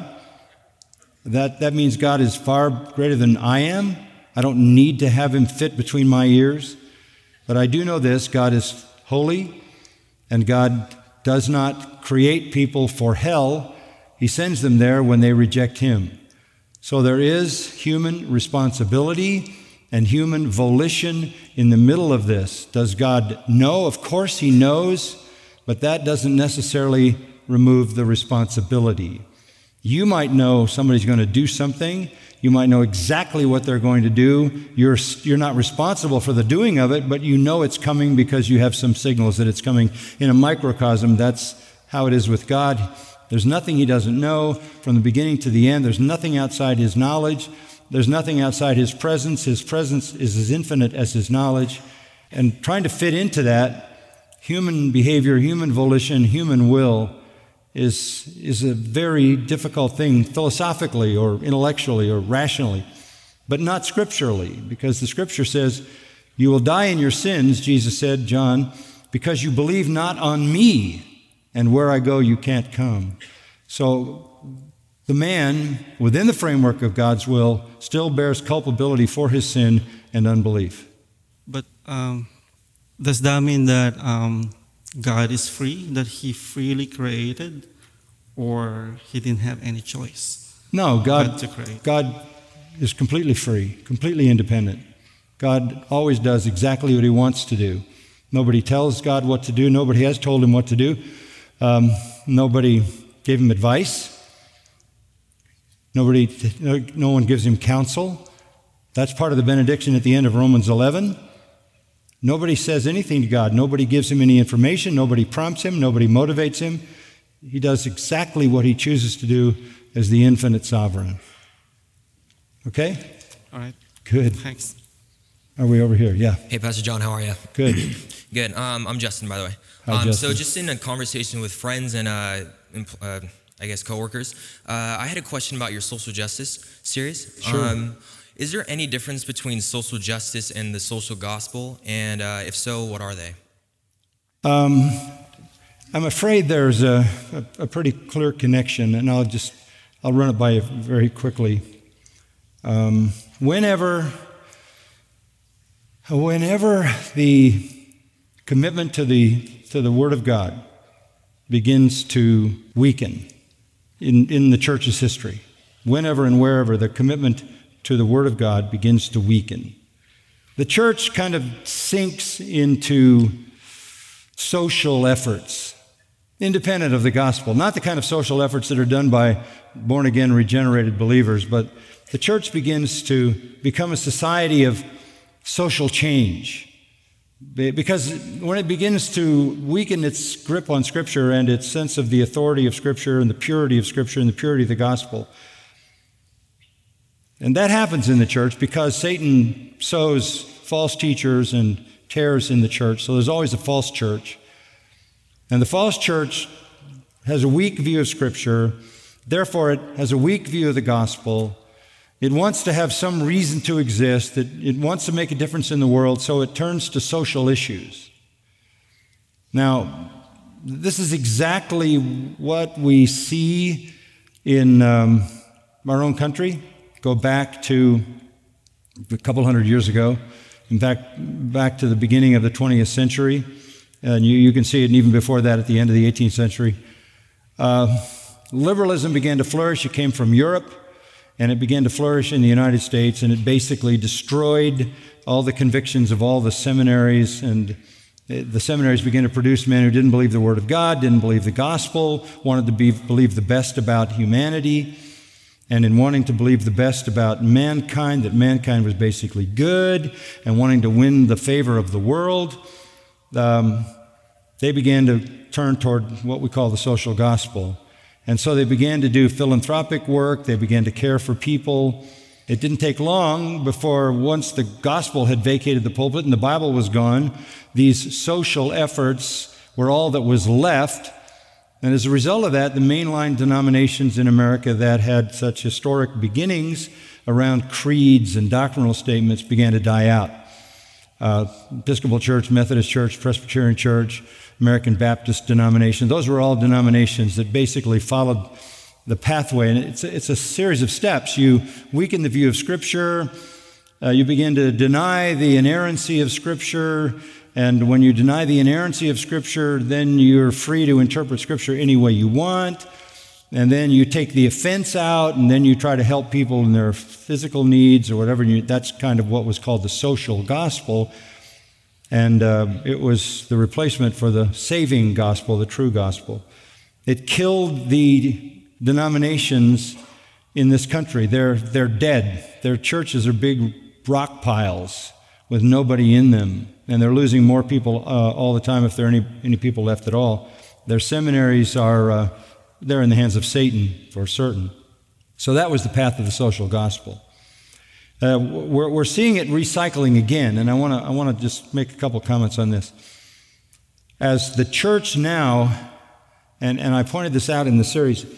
Speaker 2: That, that means God is far greater than I am. I don't need to have him fit between my ears. But I do know this: God is holy, and God does not create people for hell. He sends them there when they reject him. So there is human responsibility and human volition in the middle of this. Does God know? Of course he knows, but that doesn't necessarily remove the responsibility. You might know somebody's going to do something. You might know exactly what they're going to do. You're, you're not responsible for the doing of it, but you know it's coming because you have some signals that it's coming. In a microcosm, that's how it is with God. There's nothing he doesn't know from the beginning to the end. There's nothing outside his knowledge. There's nothing outside his presence. His presence is as infinite as his knowledge. And trying to fit into that, human behavior, human volition, human will, is, is a very difficult thing philosophically or intellectually or rationally, but not scripturally, because the Scripture says, you will die in your sins, Jesus said, John, because you believe not on me, and where I go you can't come. So the man, within the framework of God's will, still bears culpability for his sin and unbelief.
Speaker 11: But um, does that mean that um, God is free, that he freely created, or he didn't have any choice?
Speaker 2: No, God,
Speaker 11: to create?
Speaker 2: God is completely free, completely independent. God always does exactly what he wants to do. Nobody tells God what to do. Nobody has told him what to do. Um, nobody gave him advice. Nobody, no, no one gives him counsel. That's part of the benediction at the end of Romans eleven. Nobody says anything to God. Nobody gives him any information. Nobody prompts him. Nobody motivates him. He does exactly what he chooses to do as the infinite sovereign. Okay?
Speaker 11: All right.
Speaker 2: Good.
Speaker 11: Thanks.
Speaker 2: Are we over here? Yeah.
Speaker 12: Hey, Pastor John, how are you?
Speaker 2: Good.
Speaker 12: Good. Um, I'm Justin, by the way.
Speaker 2: Hi,
Speaker 12: um,
Speaker 2: Justin.
Speaker 12: So just in a conversation with friends and, uh, empl- uh, I guess, coworkers, uh, I had a question about your social justice series.
Speaker 2: Sure.
Speaker 12: Um, is there any difference between social justice and the social gospel? And uh, if so, what are they?
Speaker 2: Um, I'm afraid there's a, a, a pretty clear connection, and I'll just, I'll run it by you very quickly. Um, whenever, whenever the commitment to the, to the Word of God begins to weaken in, in the church's history, whenever and wherever the commitment to the Word of God begins to weaken, the church kind of sinks into social efforts, independent of the gospel. Not the kind of social efforts that are done by born-again, regenerated believers, but the church begins to become a society of social change. Because when it begins to weaken its grip on Scripture and its sense of the authority of Scripture and the purity of Scripture and the purity of the gospel, and that happens in the church because Satan sows false teachers and tares in the church, so there's always a false church. And the false church has a weak view of Scripture, therefore it has a weak view of the gospel. It wants to have some reason to exist. It, it wants to make a difference in the world, so it turns to social issues. Now, this is exactly what we see in um, our own country. Go back to a couple hundred years ago. In fact, back to the beginning of the twentieth century. And you, you can see it even before that at the end of the eighteenth century. Uh, liberalism began to flourish. It came from Europe. And it began to flourish in the United States, and it basically destroyed all the convictions of all the seminaries, and the seminaries began to produce men who didn't believe the Word of God, didn't believe the gospel, wanted to be, believe the best about humanity, and in wanting to believe the best about mankind, that mankind was basically good, and wanting to win the favor of the world, um, they began to turn toward what we call the social gospel. And so they began to do philanthropic work, they began to care for people, It didn't take long before, once the gospel had vacated the pulpit and the Bible was gone, these social efforts were all that was left. And as a result of that, the mainline denominations in America that had such historic beginnings around creeds and doctrinal statements began to die out. Uh, Episcopal Church, Methodist Church, Presbyterian Church, American Baptist denomination, those were all denominations that basically followed the pathway. And it's a, it's a series of steps. You weaken the view of Scripture, uh, you begin to deny the inerrancy of Scripture, and when you deny the inerrancy of Scripture, then you're free to interpret Scripture any way you want. And then you take the offense out, and then you try to help people in their physical needs or whatever. You, that's kind of what was called the social gospel. And uh, it was the replacement for the saving gospel, the true gospel. It killed the denominations in this country. They're, they're dead. Their churches are big rock piles with nobody in them. And they're losing more people uh, all the time, if there are any, any people left at all. Their seminaries are... Uh, They're in the hands of Satan, for certain. So that was the path of the social gospel. Uh, we're, we're seeing it recycling again, and I want to I want to just make a couple comments on this. As the church now, and, and I pointed this out in the series,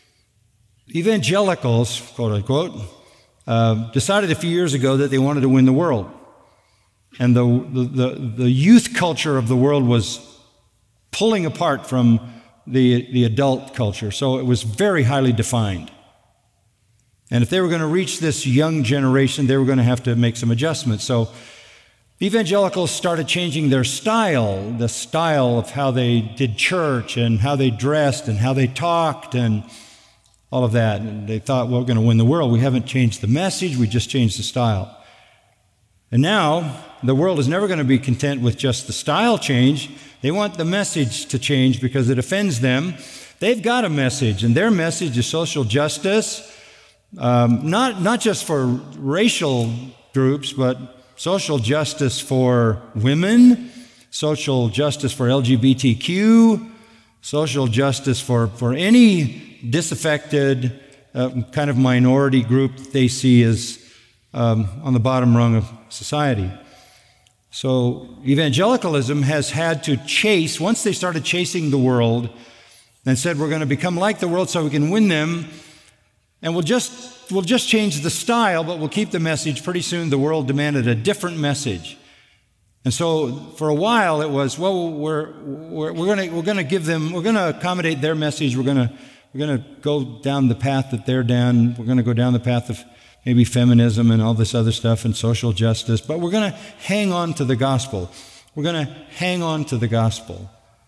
Speaker 2: evangelicals, quote unquote, uh, decided a few years ago that they wanted to win the world. And the, the, the, the youth culture of the world was pulling apart from the, the adult culture. So it was very highly defined. And if they were going to reach this young generation, they were going to have to make some adjustments. So evangelicals started changing their style, the style of how they did church and how they dressed and how they talked and all of that. And they thought, well, we're going to win the world. We haven't changed the message, we just changed the style. And now the world is never going to be content with just the style change. They want the message to change because it offends them. They've got a message, and their message is social justice, um, not, not just for racial groups, but social justice for women, social justice for L G B T Q, social justice for, for any disaffected uh, kind of minority group they see as um, on the bottom rung of society. So evangelicalism has had to chase, once they started chasing the world and said we're going to become like the world so we can win them, and we'll just we'll just change the style, but we'll keep the message. Pretty soon the world demanded a different message. And so for a while it was, well, we're we're, we're going to we're going to give them, we're going to accommodate their message. We're going to we're going to go down the path that they're down. We're going to go down the path of maybe feminism and all this other stuff and social justice, but we're going to hang on to the gospel. We're going to hang on to the gospel.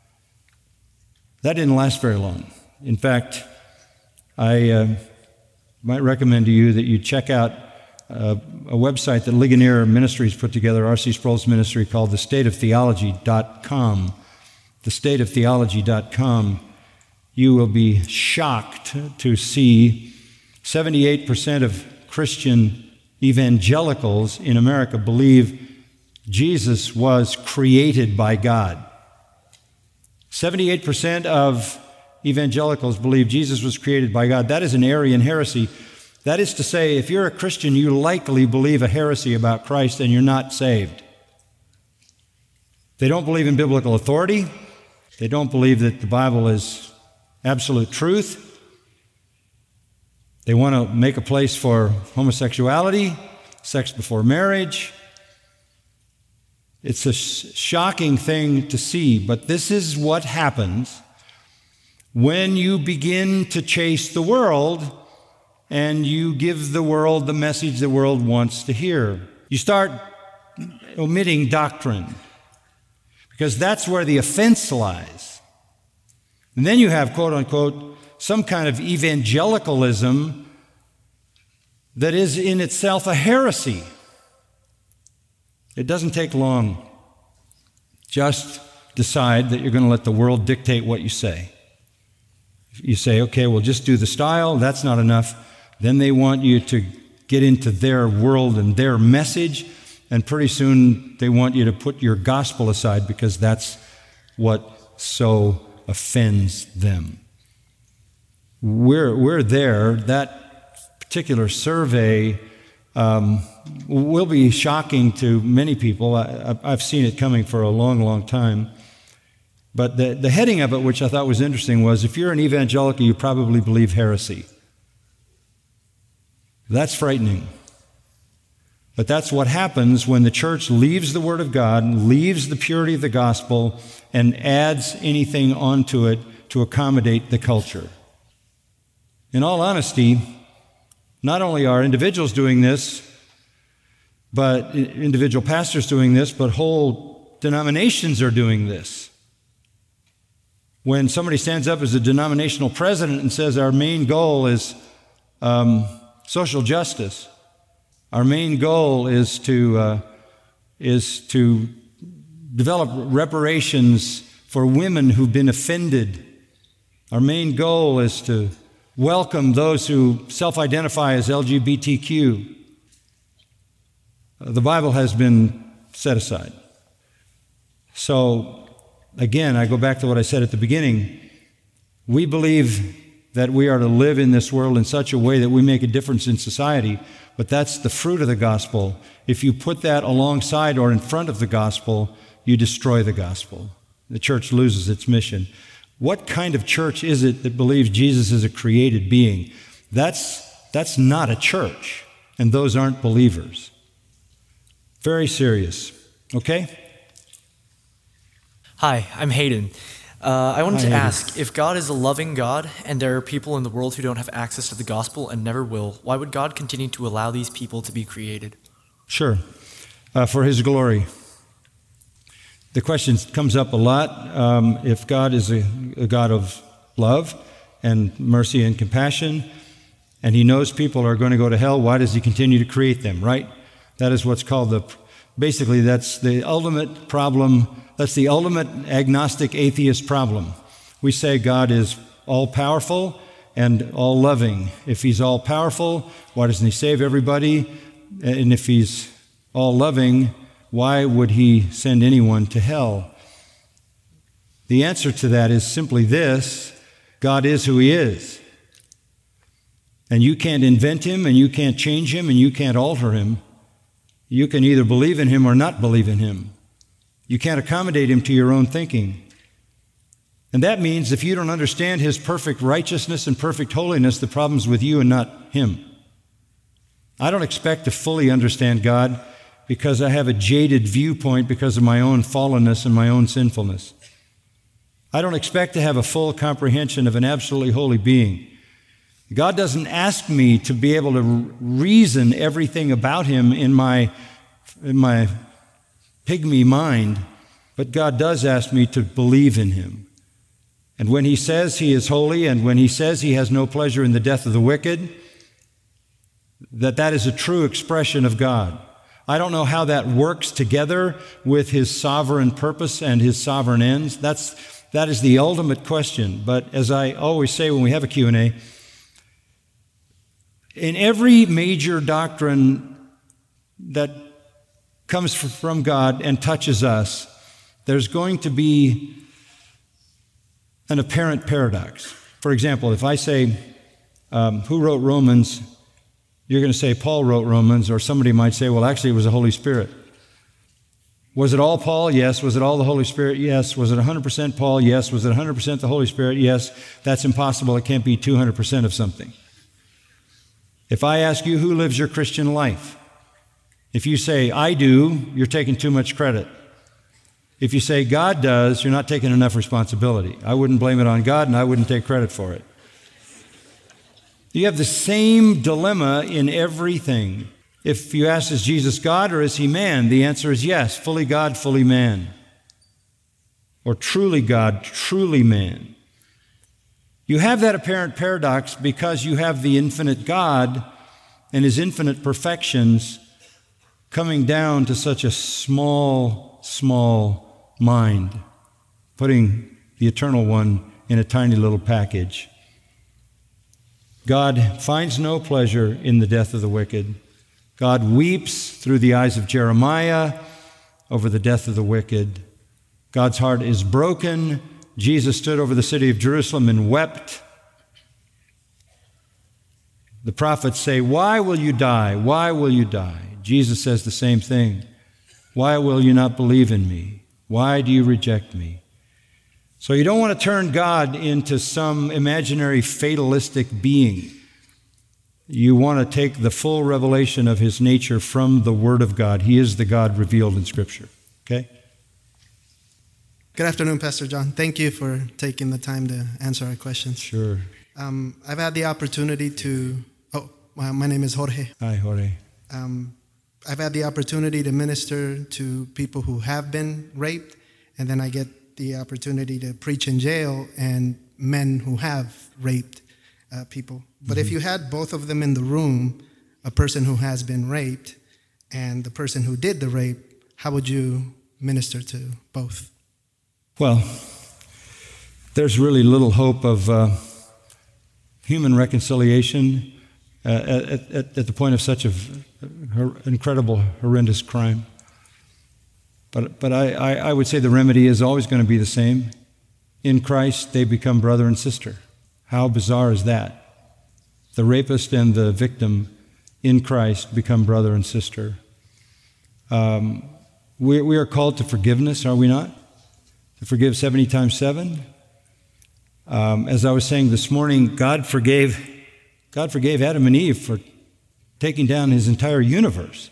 Speaker 2: That didn't last very long. In fact, I uh, might recommend to you that you check out uh, a website that Ligonier Ministries put together, R C Sproul's ministry, called the state of theology dot com. the state of theology dot com. You will be shocked to see seventy-eight percent of Christian evangelicals in America believe Jesus was created by God. seventy-eight percent of evangelicals believe Jesus was created by God. That is an Arian heresy. That is to say, if you're a Christian, you likely believe a heresy about Christ and you're not saved. They don't believe in biblical authority. They don't believe that the Bible is absolute truth. They want to make a place for homosexuality, sex before marriage. It's a sh- shocking thing to see, but this is what happens when you begin to chase the world and you give the world the message the world wants to hear. You start omitting doctrine because that's where the offense lies. And then you have, quote unquote, some kind of evangelicalism that is in itself a heresy. It doesn't take long. Just decide that you're going to let the world dictate what you say. You say, okay, well, just do the style. That's not enough. Then they want you to get into their world and their message, and pretty soon they want you to put your gospel aside because that's what so offends them. We're, we're there. That particular survey um, will be shocking to many people. I, I've seen it coming for a long, long time. But the, the heading of it, which I thought was interesting, was if you're an evangelical, you probably believe heresy. That's frightening. But that's what happens when the church leaves the Word of God, leaves the purity of the gospel, and adds anything onto it to accommodate the culture. In all honesty, not only are individuals doing this, but individual pastors doing this, but whole denominations are doing this. When somebody stands up as a denominational president and says our main goal is um, social justice, our main goal is to uh, is to develop reparations for women who've been offended. Our main goal is to welcome those who self-identify as L G B T Q. Uh, the Bible has been set aside. So, again, I go back to what I said at the beginning. We believe that we are to live in this world in such a way that we make a difference in society, but that's the fruit of the gospel. If you put that alongside or in front of the gospel, you destroy the gospel. The church loses its mission. What kind of church is it that believes Jesus is a created being? That's, that's not a church, and those aren't believers. Very serious. Okay?
Speaker 13: Hi, I'm Hayden. Uh, I wanted
Speaker 2: Hi,
Speaker 13: to
Speaker 2: Hayden.
Speaker 13: ask, if God is a loving God and there are people in the world who don't have access to the gospel and never will, why would God continue to allow these people to be created?
Speaker 2: Sure. Uh, for His glory. The question comes up a lot. Um, if God is a, a God of love and mercy and compassion, and He knows people are going to go to hell, why does He continue to create them, right? That is what's called the, basically that's the ultimate problem. That's the ultimate agnostic atheist problem. We say God is all-powerful and all-loving. If He's all-powerful, why doesn't He save everybody? And if He's all-loving, why would He send anyone to hell? The answer to that is simply this: God is who He is. And you can't invent Him, and you can't change Him, and you can't alter Him. You can either believe in Him or not believe in Him. You can't accommodate Him to your own thinking. And that means if you don't understand His perfect righteousness and perfect holiness, the problem's with you and not Him. I don't expect to fully understand God because I have a jaded viewpoint because of my own fallenness and my own sinfulness. I don't expect to have a full comprehension of an absolutely holy being. God doesn't ask me to be able to reason everything about Him in my, in my pygmy mind, but God does ask me to believe in Him. And when He says He is holy, and when He says He has no pleasure in the death of the wicked, that that is a true expression of God. I don't know how that works together with His sovereign purpose and His sovereign ends. That's, that is the ultimate question. But as I always say when we have a Q and A, in every major doctrine that comes from God and touches us, there's going to be an apparent paradox. For example, if I say, um, who wrote Romans? You're going to say Paul wrote Romans, or somebody might say, well, actually it was the Holy Spirit. Was it all Paul? Yes. Was it all the Holy Spirit? Yes. Was it one hundred percent Paul? Yes. Was it one hundred percent the Holy Spirit? Yes. That's impossible. It can't be two hundred percent of something. If I ask you, who lives your Christian life? If you say, I do, you're taking too much credit. If you say, God does, you're not taking enough responsibility. I wouldn't blame it on God, and I wouldn't take credit for it. You have the same dilemma in everything. If you ask, is Jesus God or is He man? The answer is yes, fully God, fully man. Or truly God, truly man. You have that apparent paradox because you have the infinite God and His infinite perfections coming down to such a small, small mind, putting the Eternal One in a tiny little package. God finds no pleasure in the death of the wicked. God weeps through the eyes of Jeremiah over the death of the wicked. God's heart is broken. Jesus stood over the city of Jerusalem and wept. The prophets say, "Why will you die? Why will you die?" Jesus says the same thing. "Why will you not believe in me? Why do you reject me?" So you don't want to turn God into some imaginary fatalistic being. You want to take the full revelation of his nature from the Word of God. He is the God revealed in Scripture. Okay?
Speaker 14: Good afternoon, Pastor John. Thank you for taking the time to answer our questions.
Speaker 2: Sure.
Speaker 14: Um, I've had the opportunity to, oh, my, my name is Jorge.
Speaker 2: Hi, Jorge.
Speaker 14: Um, I've had the opportunity to minister to people who have been raped, and then I get the opportunity to preach in jail and men who have raped uh, people. But
Speaker 2: Mm-hmm.
Speaker 14: if you had both of them in the room, a person who has been raped and the person who did the rape, how would you minister to both?
Speaker 2: Well, there's really little hope of uh, human reconciliation uh, at, at, at the point of such an incredible, horrendous crime. But, but I, I, I would say the remedy is always going to be the same. In Christ, they become brother and sister. How bizarre is that? The rapist and the victim in Christ become brother and sister. Um, we, we are called to forgiveness, are we not? To forgive seventy times seven. Um, as I was saying this morning, God forgave, God forgave Adam and Eve for taking down his entire universe.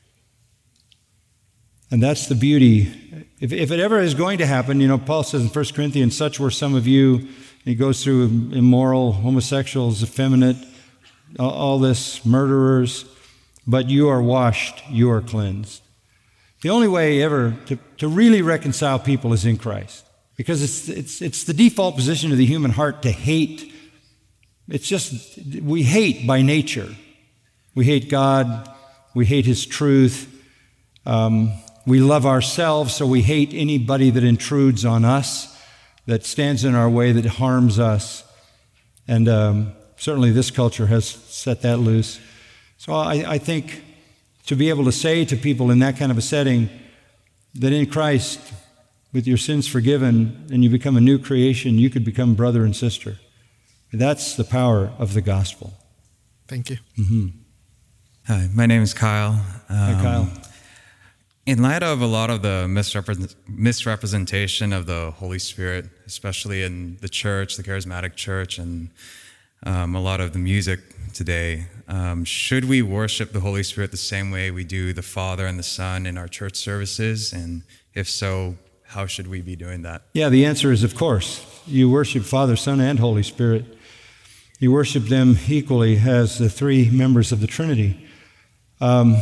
Speaker 2: And that's the beauty. If, if it ever is going to happen, you know, Paul says in First Corinthians, "Such were some of you." And he goes through immoral, homosexuals, effeminate, all, all this, murderers. "But you are washed, you are cleansed." The only way ever to, to really reconcile people is in Christ. Because it's, it's, it's the default position of the human heart to hate. It's just, we hate by nature. We hate God. We hate his truth. Um, we love ourselves, so we hate anybody that intrudes on us, that stands in our way, that harms us. And um, certainly this culture has set that loose. So I, I think to be able to say to people in that kind of a setting that in Christ, with your sins forgiven and you become a new creation, you could become brother and sister. That's the power of the gospel.
Speaker 14: Thank you.
Speaker 2: Mm-hmm.
Speaker 15: Hi, my name is Kyle. Um,
Speaker 2: Hi, Kyle.
Speaker 15: In light of a lot of the misrepresent, misrepresentation of the Holy Spirit, especially in the church, the charismatic church, and um, a lot of the music today, um, should we worship the Holy Spirit the same way we do the Father and the Son in our church services? And if so, how should we be doing that?
Speaker 2: Yeah, the answer is, of course. You worship Father, Son, and Holy Spirit. You worship them equally as the three members of the Trinity. Um,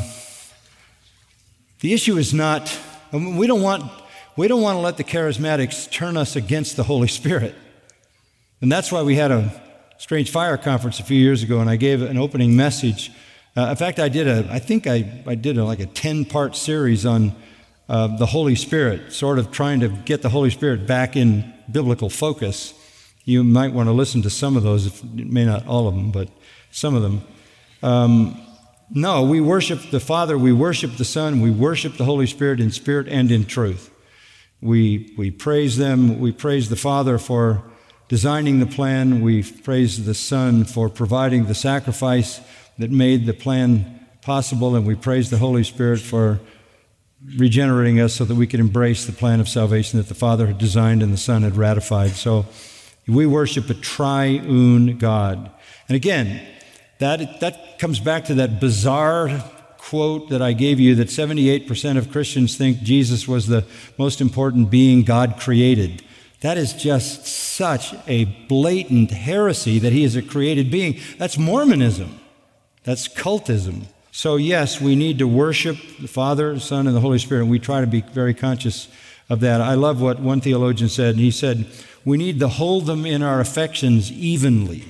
Speaker 2: the issue is not, I mean, we don't want, we don't want to let the charismatics turn us against the Holy Spirit. And that's why we had a Strange Fire conference a few years ago, and I gave an opening message. Uh, in fact, I did a, I think I, I did a, like a ten-part series on uh, the Holy Spirit, sort of trying to get the Holy Spirit back in biblical focus. You might want to listen to some of those, if, may not all of them, but some of them. Um, no, we worship the Father, we worship the Son, we worship the Holy Spirit in spirit and in truth. We, we praise them, we praise the Father for designing the plan, we praise the Son for providing the sacrifice that made the plan possible, and we praise the Holy Spirit for regenerating us so that we could embrace the plan of salvation that the Father had designed and the Son had ratified. So we worship a triune God. And again, that, that comes back to that bizarre quote that I gave you, that seventy-eight percent of Christians think Jesus was the most important being God created. That is just such a blatant heresy that he is a created being. That's Mormonism. That's cultism. So yes, we need to worship the Father, Son, and the Holy Spirit, and we try to be very conscious of that. I love what one theologian said. He said, we need to hold them in our affections evenly.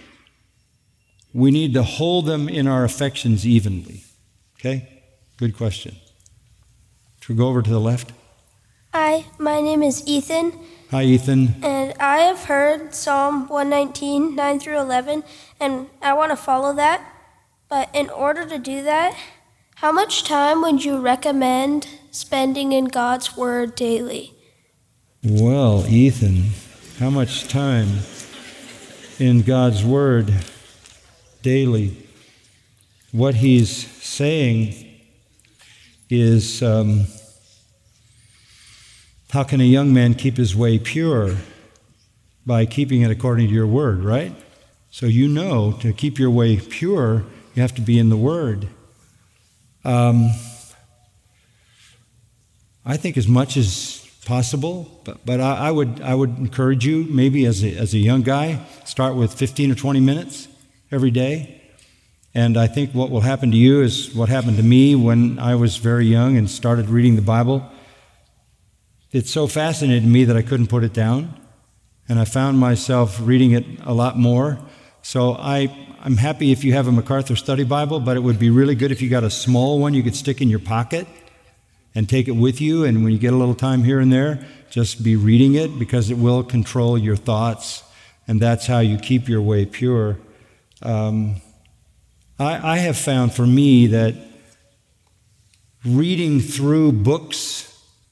Speaker 2: We need to hold them in our affections evenly. Okay? Good question. Should we go over to the left?
Speaker 16: Hi, my name is Ethan.
Speaker 2: Hi, Ethan.
Speaker 16: And I have heard Psalm one nineteen, nine through eleven, and I want to follow that. But in order to do that, how much time would you recommend spending in God's Word daily?
Speaker 2: Well, Ethan, how much time in God's Word daily? what he's saying is, um, how can a young man keep his way pure? By keeping it according to your word, right? So you know, to keep your way pure, you have to be in the word. Um, I think as much as possible, but, but I, I would I would encourage you, maybe as a, as a young guy, start with fifteen or twenty minutes every day. And I think what will happen to you is what happened to me when I was very young and started reading the Bible. It so fascinated me that I couldn't put it down. And I found myself reading it a lot more. So I, I'm happy if you have a MacArthur Study Bible, but it would be really good if you got a small one you could stick in your pocket and take it with you. And when you get a little time here and there, just be reading it, because it will control your thoughts. And that's how you keep your way pure. Um, I, I have found for me that reading through books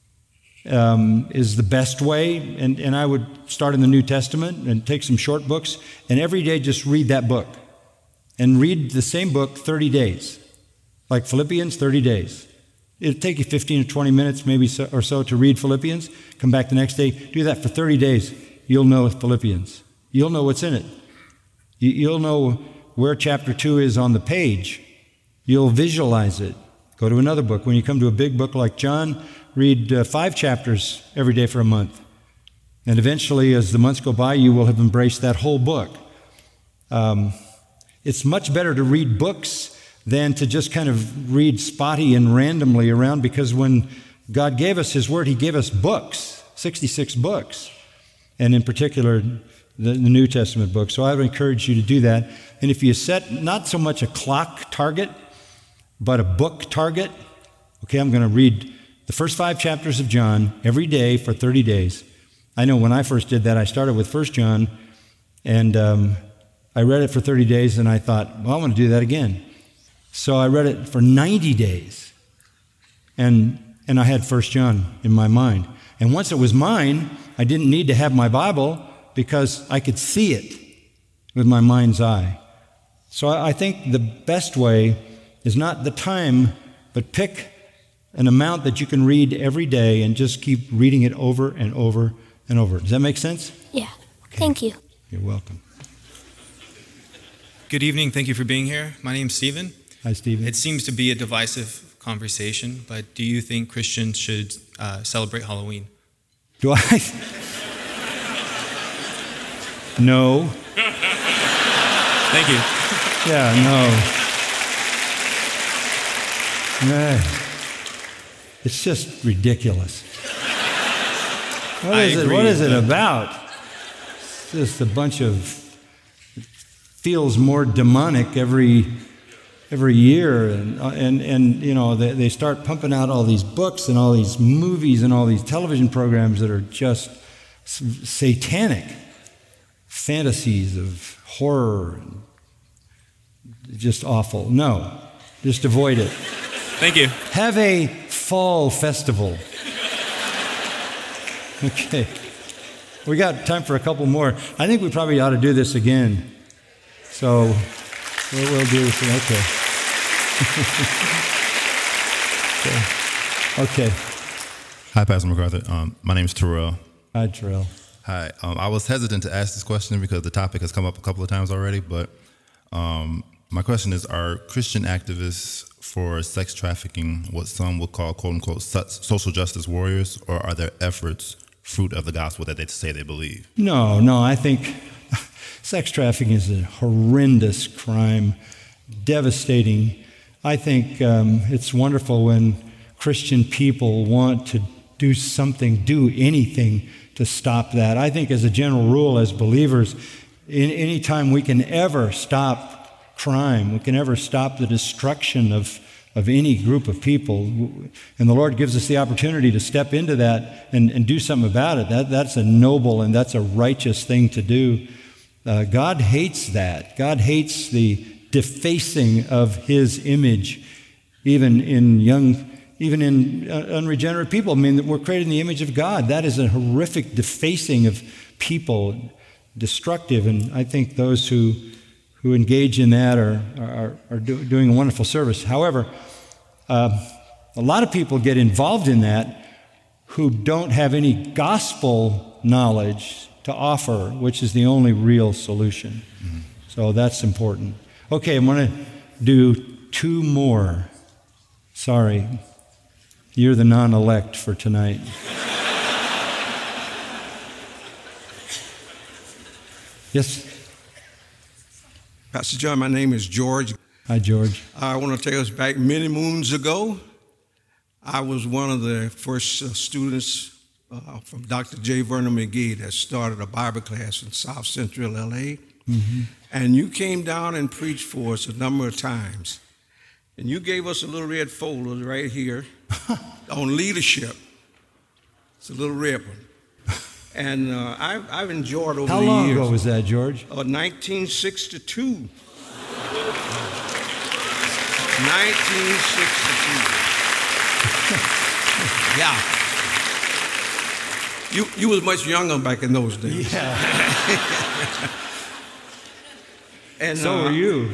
Speaker 2: Um, is the best way, and, and I would start in the New Testament and take some short books, and every day just read that book, and read the same book thirty days, like Philippians, thirty days. It'll take you fifteen or twenty minutes maybe so, or so to read Philippians, come back the next day, do that for thirty days, you'll know Philippians. You'll know what's in it. You, you'll know where chapter two is on the page. You'll visualize it. Go to another book. When you come to a big book like John, read uh, five chapters every day for a month. And eventually, as the months go by, you will have embraced that whole book. Um, it's much better to read books than to just kind of read spotty and randomly around, because when God gave us His Word, He gave us books, sixty-six books, and in particular, the, the New Testament books. So I would encourage you to do that. And if you set not so much a clock target, but a book target, okay, I'm going to read the first five chapters of John every day for thirty days. I know when I first did that, I started with First John, and um, I read it for thirty days, and I thought, well, I want to do that again. So I read it for ninety days, and and I had First John in my mind. And once it was mine, I didn't need to have my Bible, because I could see it with my mind's eye. So I think the best way is not the time, but pick an amount that you can read every day and just keep reading it over and over and over. Does that make sense?
Speaker 16: Yeah. Okay. Thank you.
Speaker 2: You're welcome.
Speaker 17: Good evening. Thank you for being here. My name's Stephen.
Speaker 2: Hi, Stephen.
Speaker 17: It seems to be a divisive conversation, but do you think Christians should uh, celebrate Halloween?
Speaker 2: Do I? No.
Speaker 17: Thank you.
Speaker 2: Yeah, no. Nah. It's just ridiculous. What is it? What is it about? It's just a bunch of. It feels more demonic every every year, and and and you know they they start pumping out all these books and all these movies and all these television programs that are just satanic fantasies of horror, and just awful. No, just avoid it.
Speaker 17: Thank you.
Speaker 2: Have a fall festival. Okay. We got time for a couple more. I think we probably ought to do this again. So we'll, we'll do this. Okay. okay. Okay.
Speaker 18: Hi, Pastor MacArthur. Um, my name is Terrell.
Speaker 2: Hi, Terrell.
Speaker 18: Hi. Um, I was hesitant to ask this question because the topic has come up a couple of times already, but um, my question is, are Christian activists for sex trafficking what some would call, quote unquote, social justice warriors, or are their efforts fruit of the gospel that they say they believe?
Speaker 2: No, no, I think sex trafficking is a horrendous crime, devastating. I think um, it's wonderful when Christian people want to do something, do anything to stop that. I think as a general rule, as believers, in any time we can ever stop crime, we can ever stop the destruction of, of any group of people, and the Lord gives us the opportunity to step into that and, and do something about it. That, that's a noble and that's a righteous thing to do. Uh, God hates that. God hates the defacing of His image, even in young, even in unregenerate people. I mean, we're created in the image of God. That is a horrific defacing of people, destructive. And I think those who who engage in that are, are, are do, doing a wonderful service. However, uh, a lot of people get involved in that who don't have any gospel knowledge to offer, which is the only real solution. Mm-hmm. So that's important. Okay, I'm going to do two more. Sorry, you're the non-elect for tonight. Yes?
Speaker 19: Pastor John, my name is George.
Speaker 2: Hi, George.
Speaker 19: I want to take us back many moons ago. I was one of the first uh, students uh, from Doctor J. Vernon McGee that started a Bible class in South Central L A. Mm-hmm. And you came down and preached for us a number of times. And you gave us a little red folder right here on leadership. It's a little red one. And uh, I've, I've enjoyed over
Speaker 2: How
Speaker 19: the
Speaker 2: long
Speaker 19: years.
Speaker 2: ago was that, George?
Speaker 19: Uh, nineteen sixty-two. nineteen sixty-two. Yeah. You you was much younger back in those days.
Speaker 2: Yeah.
Speaker 19: And
Speaker 2: so
Speaker 19: uh,
Speaker 2: were you.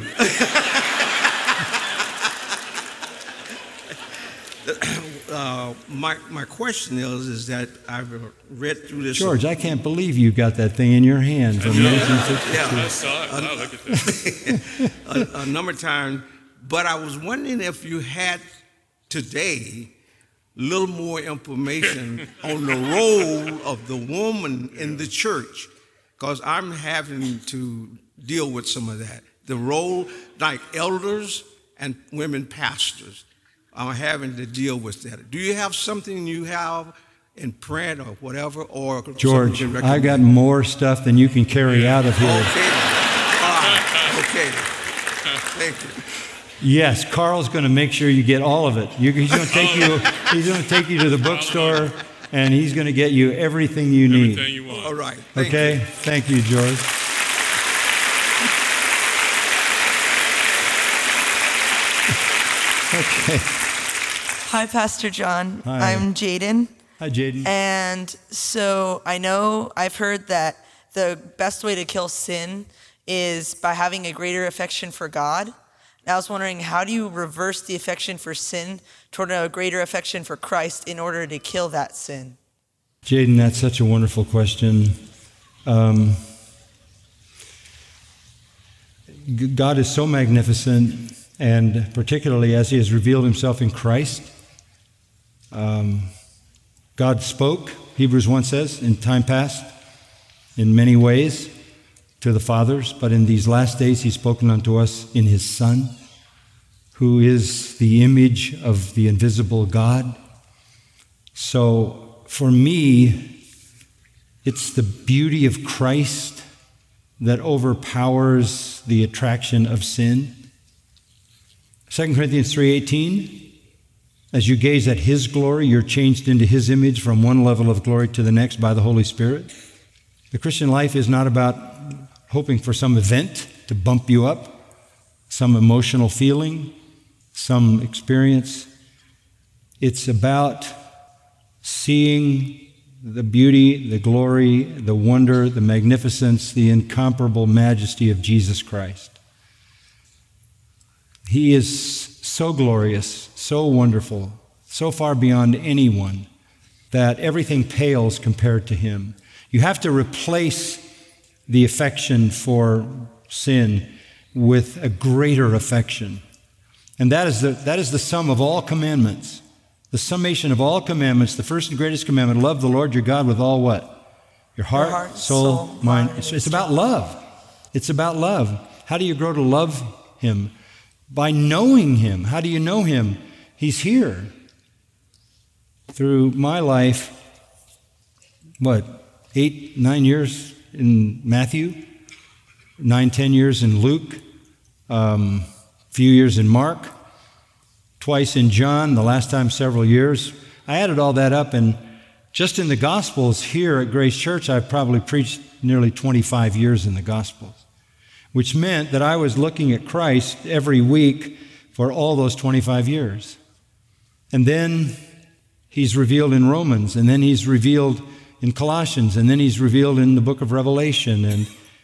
Speaker 19: uh, my my question is is that I've read through this.
Speaker 2: George, I can't believe you got that thing in your hand from nineteen sixty-two.
Speaker 19: Yeah,
Speaker 17: I saw it. Wow, look at this.
Speaker 19: a, a number of times, but I was wondering if you had today a little more information on the role of the woman in the church, because I'm having to deal with some of that. The role, like elders and women pastors, I'm having to deal with that. Do you have something you have in print or whatever? Or
Speaker 2: George, I got more stuff than you can carry out of here.
Speaker 19: Okay. All right. Okay. Thank you.
Speaker 2: Yes, Carl's going to make sure you get all of it. You, he's going to take you. He's going to take you to the bookstore, and he's going to get you everything you need.
Speaker 17: Everything you want.
Speaker 19: All right. Thank
Speaker 2: okay.
Speaker 19: You.
Speaker 2: Thank you, George. Okay.
Speaker 20: Hi, Pastor John.
Speaker 2: Hi.
Speaker 20: I'm Jaden.
Speaker 2: Hi, Jaden.
Speaker 20: And so I know I've heard that the best way to kill sin is by having a greater affection for God. And I was wondering, how do you reverse the affection for sin toward a greater affection for Christ in order to kill that sin?
Speaker 2: Jaden, that's such a wonderful question. Um, God is so magnificent, and particularly as he has revealed himself in Christ. Um, God spoke, Hebrews one says, in time past, in many ways to the fathers, but in these last days he's spoken unto us in his Son, who is the image of the invisible God. So for me, it's the beauty of Christ that overpowers the attraction of sin. Second Corinthians three eighteen, as you gaze at his glory, you're changed into his image from one level of glory to the next by the Holy Spirit. The Christian life is not about hoping for some event to bump you up, some emotional feeling, some experience. It's about seeing the beauty, the glory, the wonder, the magnificence, the incomparable majesty of Jesus Christ. He is so glorious, so wonderful, so far beyond anyone that everything pales compared to him. You have to replace the affection for sin with a greater affection. And that is the, that is the sum of all commandments. The summation of all commandments, the first and greatest commandment, love the Lord your God with all what? Your heart,
Speaker 20: your heart
Speaker 2: soul,
Speaker 20: soul,
Speaker 2: mind.
Speaker 20: mind
Speaker 2: It's, it's about love. It's about love. How do you grow to love him? By knowing him. How do you know him? He's here. Through my life, what, eight, nine years in Matthew, nine, ten years in Luke, um, a few years in Mark, twice in John, the last time several years. I added all that up, and just in the Gospels here at Grace Church, I've probably preached nearly twenty-five years in the Gospels, which meant that I was looking at Christ every week for all those twenty-five years. And then he's revealed in Romans, and then he's revealed in Colossians, and then he's revealed in the book of Revelation. And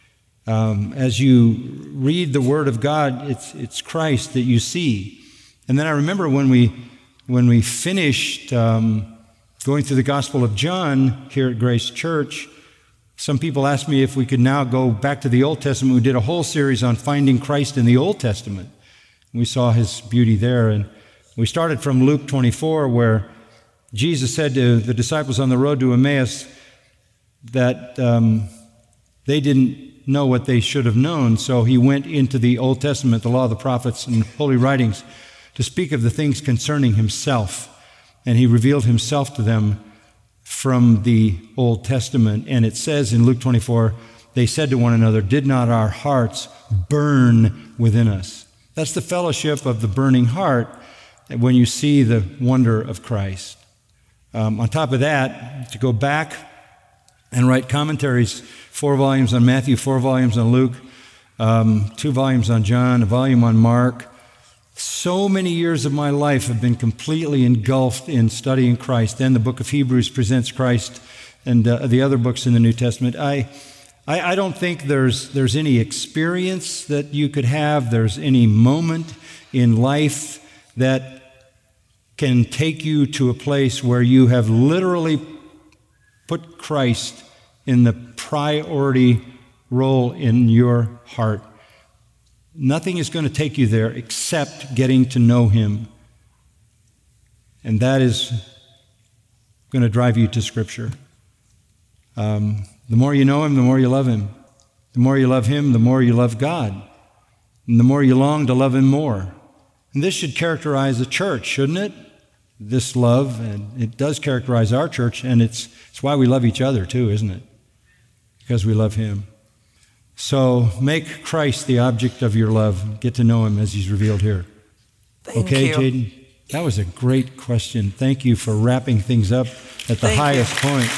Speaker 2: Um, as you read the Word of God, it's it's Christ that you see. And then I remember when we when we finished um, going through the Gospel of John here at Grace Church, some people asked me if we could now go back to the Old Testament. We did a whole series on finding Christ in the Old Testament. We saw his beauty there. And we started from Luke twenty-four, where Jesus said to the disciples on the road to Emmaus that um, they didn't know what they should have known. So he went into the Old Testament, the law, the prophets, and holy writings to speak of the things concerning himself. And he revealed himself to them from the Old Testament. And it says in Luke twenty-four, they said to one another, "Did not our hearts burn within us?" That's the fellowship of the burning heart when you see the wonder of Christ. Um, on top of that, to go back and write commentaries, four volumes on Matthew, four volumes on Luke, um, two volumes on John, a volume on Mark. So many years of my life have been completely engulfed in studying Christ. Then the book of Hebrews presents Christ, and uh, the other books in the New Testament. I, I, I don't think there's there's any experience that you could have, there's any moment in life that can take you to a place where you have literally put Christ in the priority role in your heart. Nothing is going to take you there except getting to know him. And that is going to drive you to Scripture. Um, the more you know him, the more you love him. The more you love him, the more you love God. And the more you long to love him more. And this should characterize the church, shouldn't it? This love, and it does characterize our church, and it's it's why we love each other too, isn't it? Because we love him. So make Christ the object of your love. Get to know him as he's revealed here.
Speaker 20: Thank
Speaker 2: okay,
Speaker 20: you.
Speaker 2: Jaden? That was a great question. Thank you for wrapping things up at the
Speaker 20: Thank
Speaker 2: highest
Speaker 20: you.
Speaker 2: point.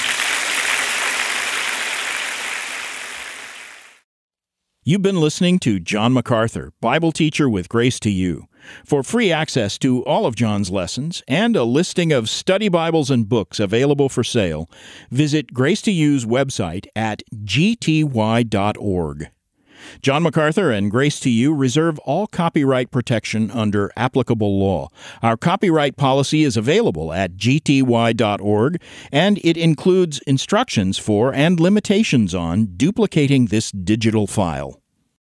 Speaker 1: You've been listening to John MacArthur, Bible teacher with Grace to You. For free access to all of John's lessons and a listing of study Bibles and books available for sale, visit Grace to You's website at g t y dot org. John MacArthur and Grace to You reserve all copyright protection under applicable law. Our copyright policy is available at g t y dot org, and it includes instructions for and limitations on duplicating this digital file.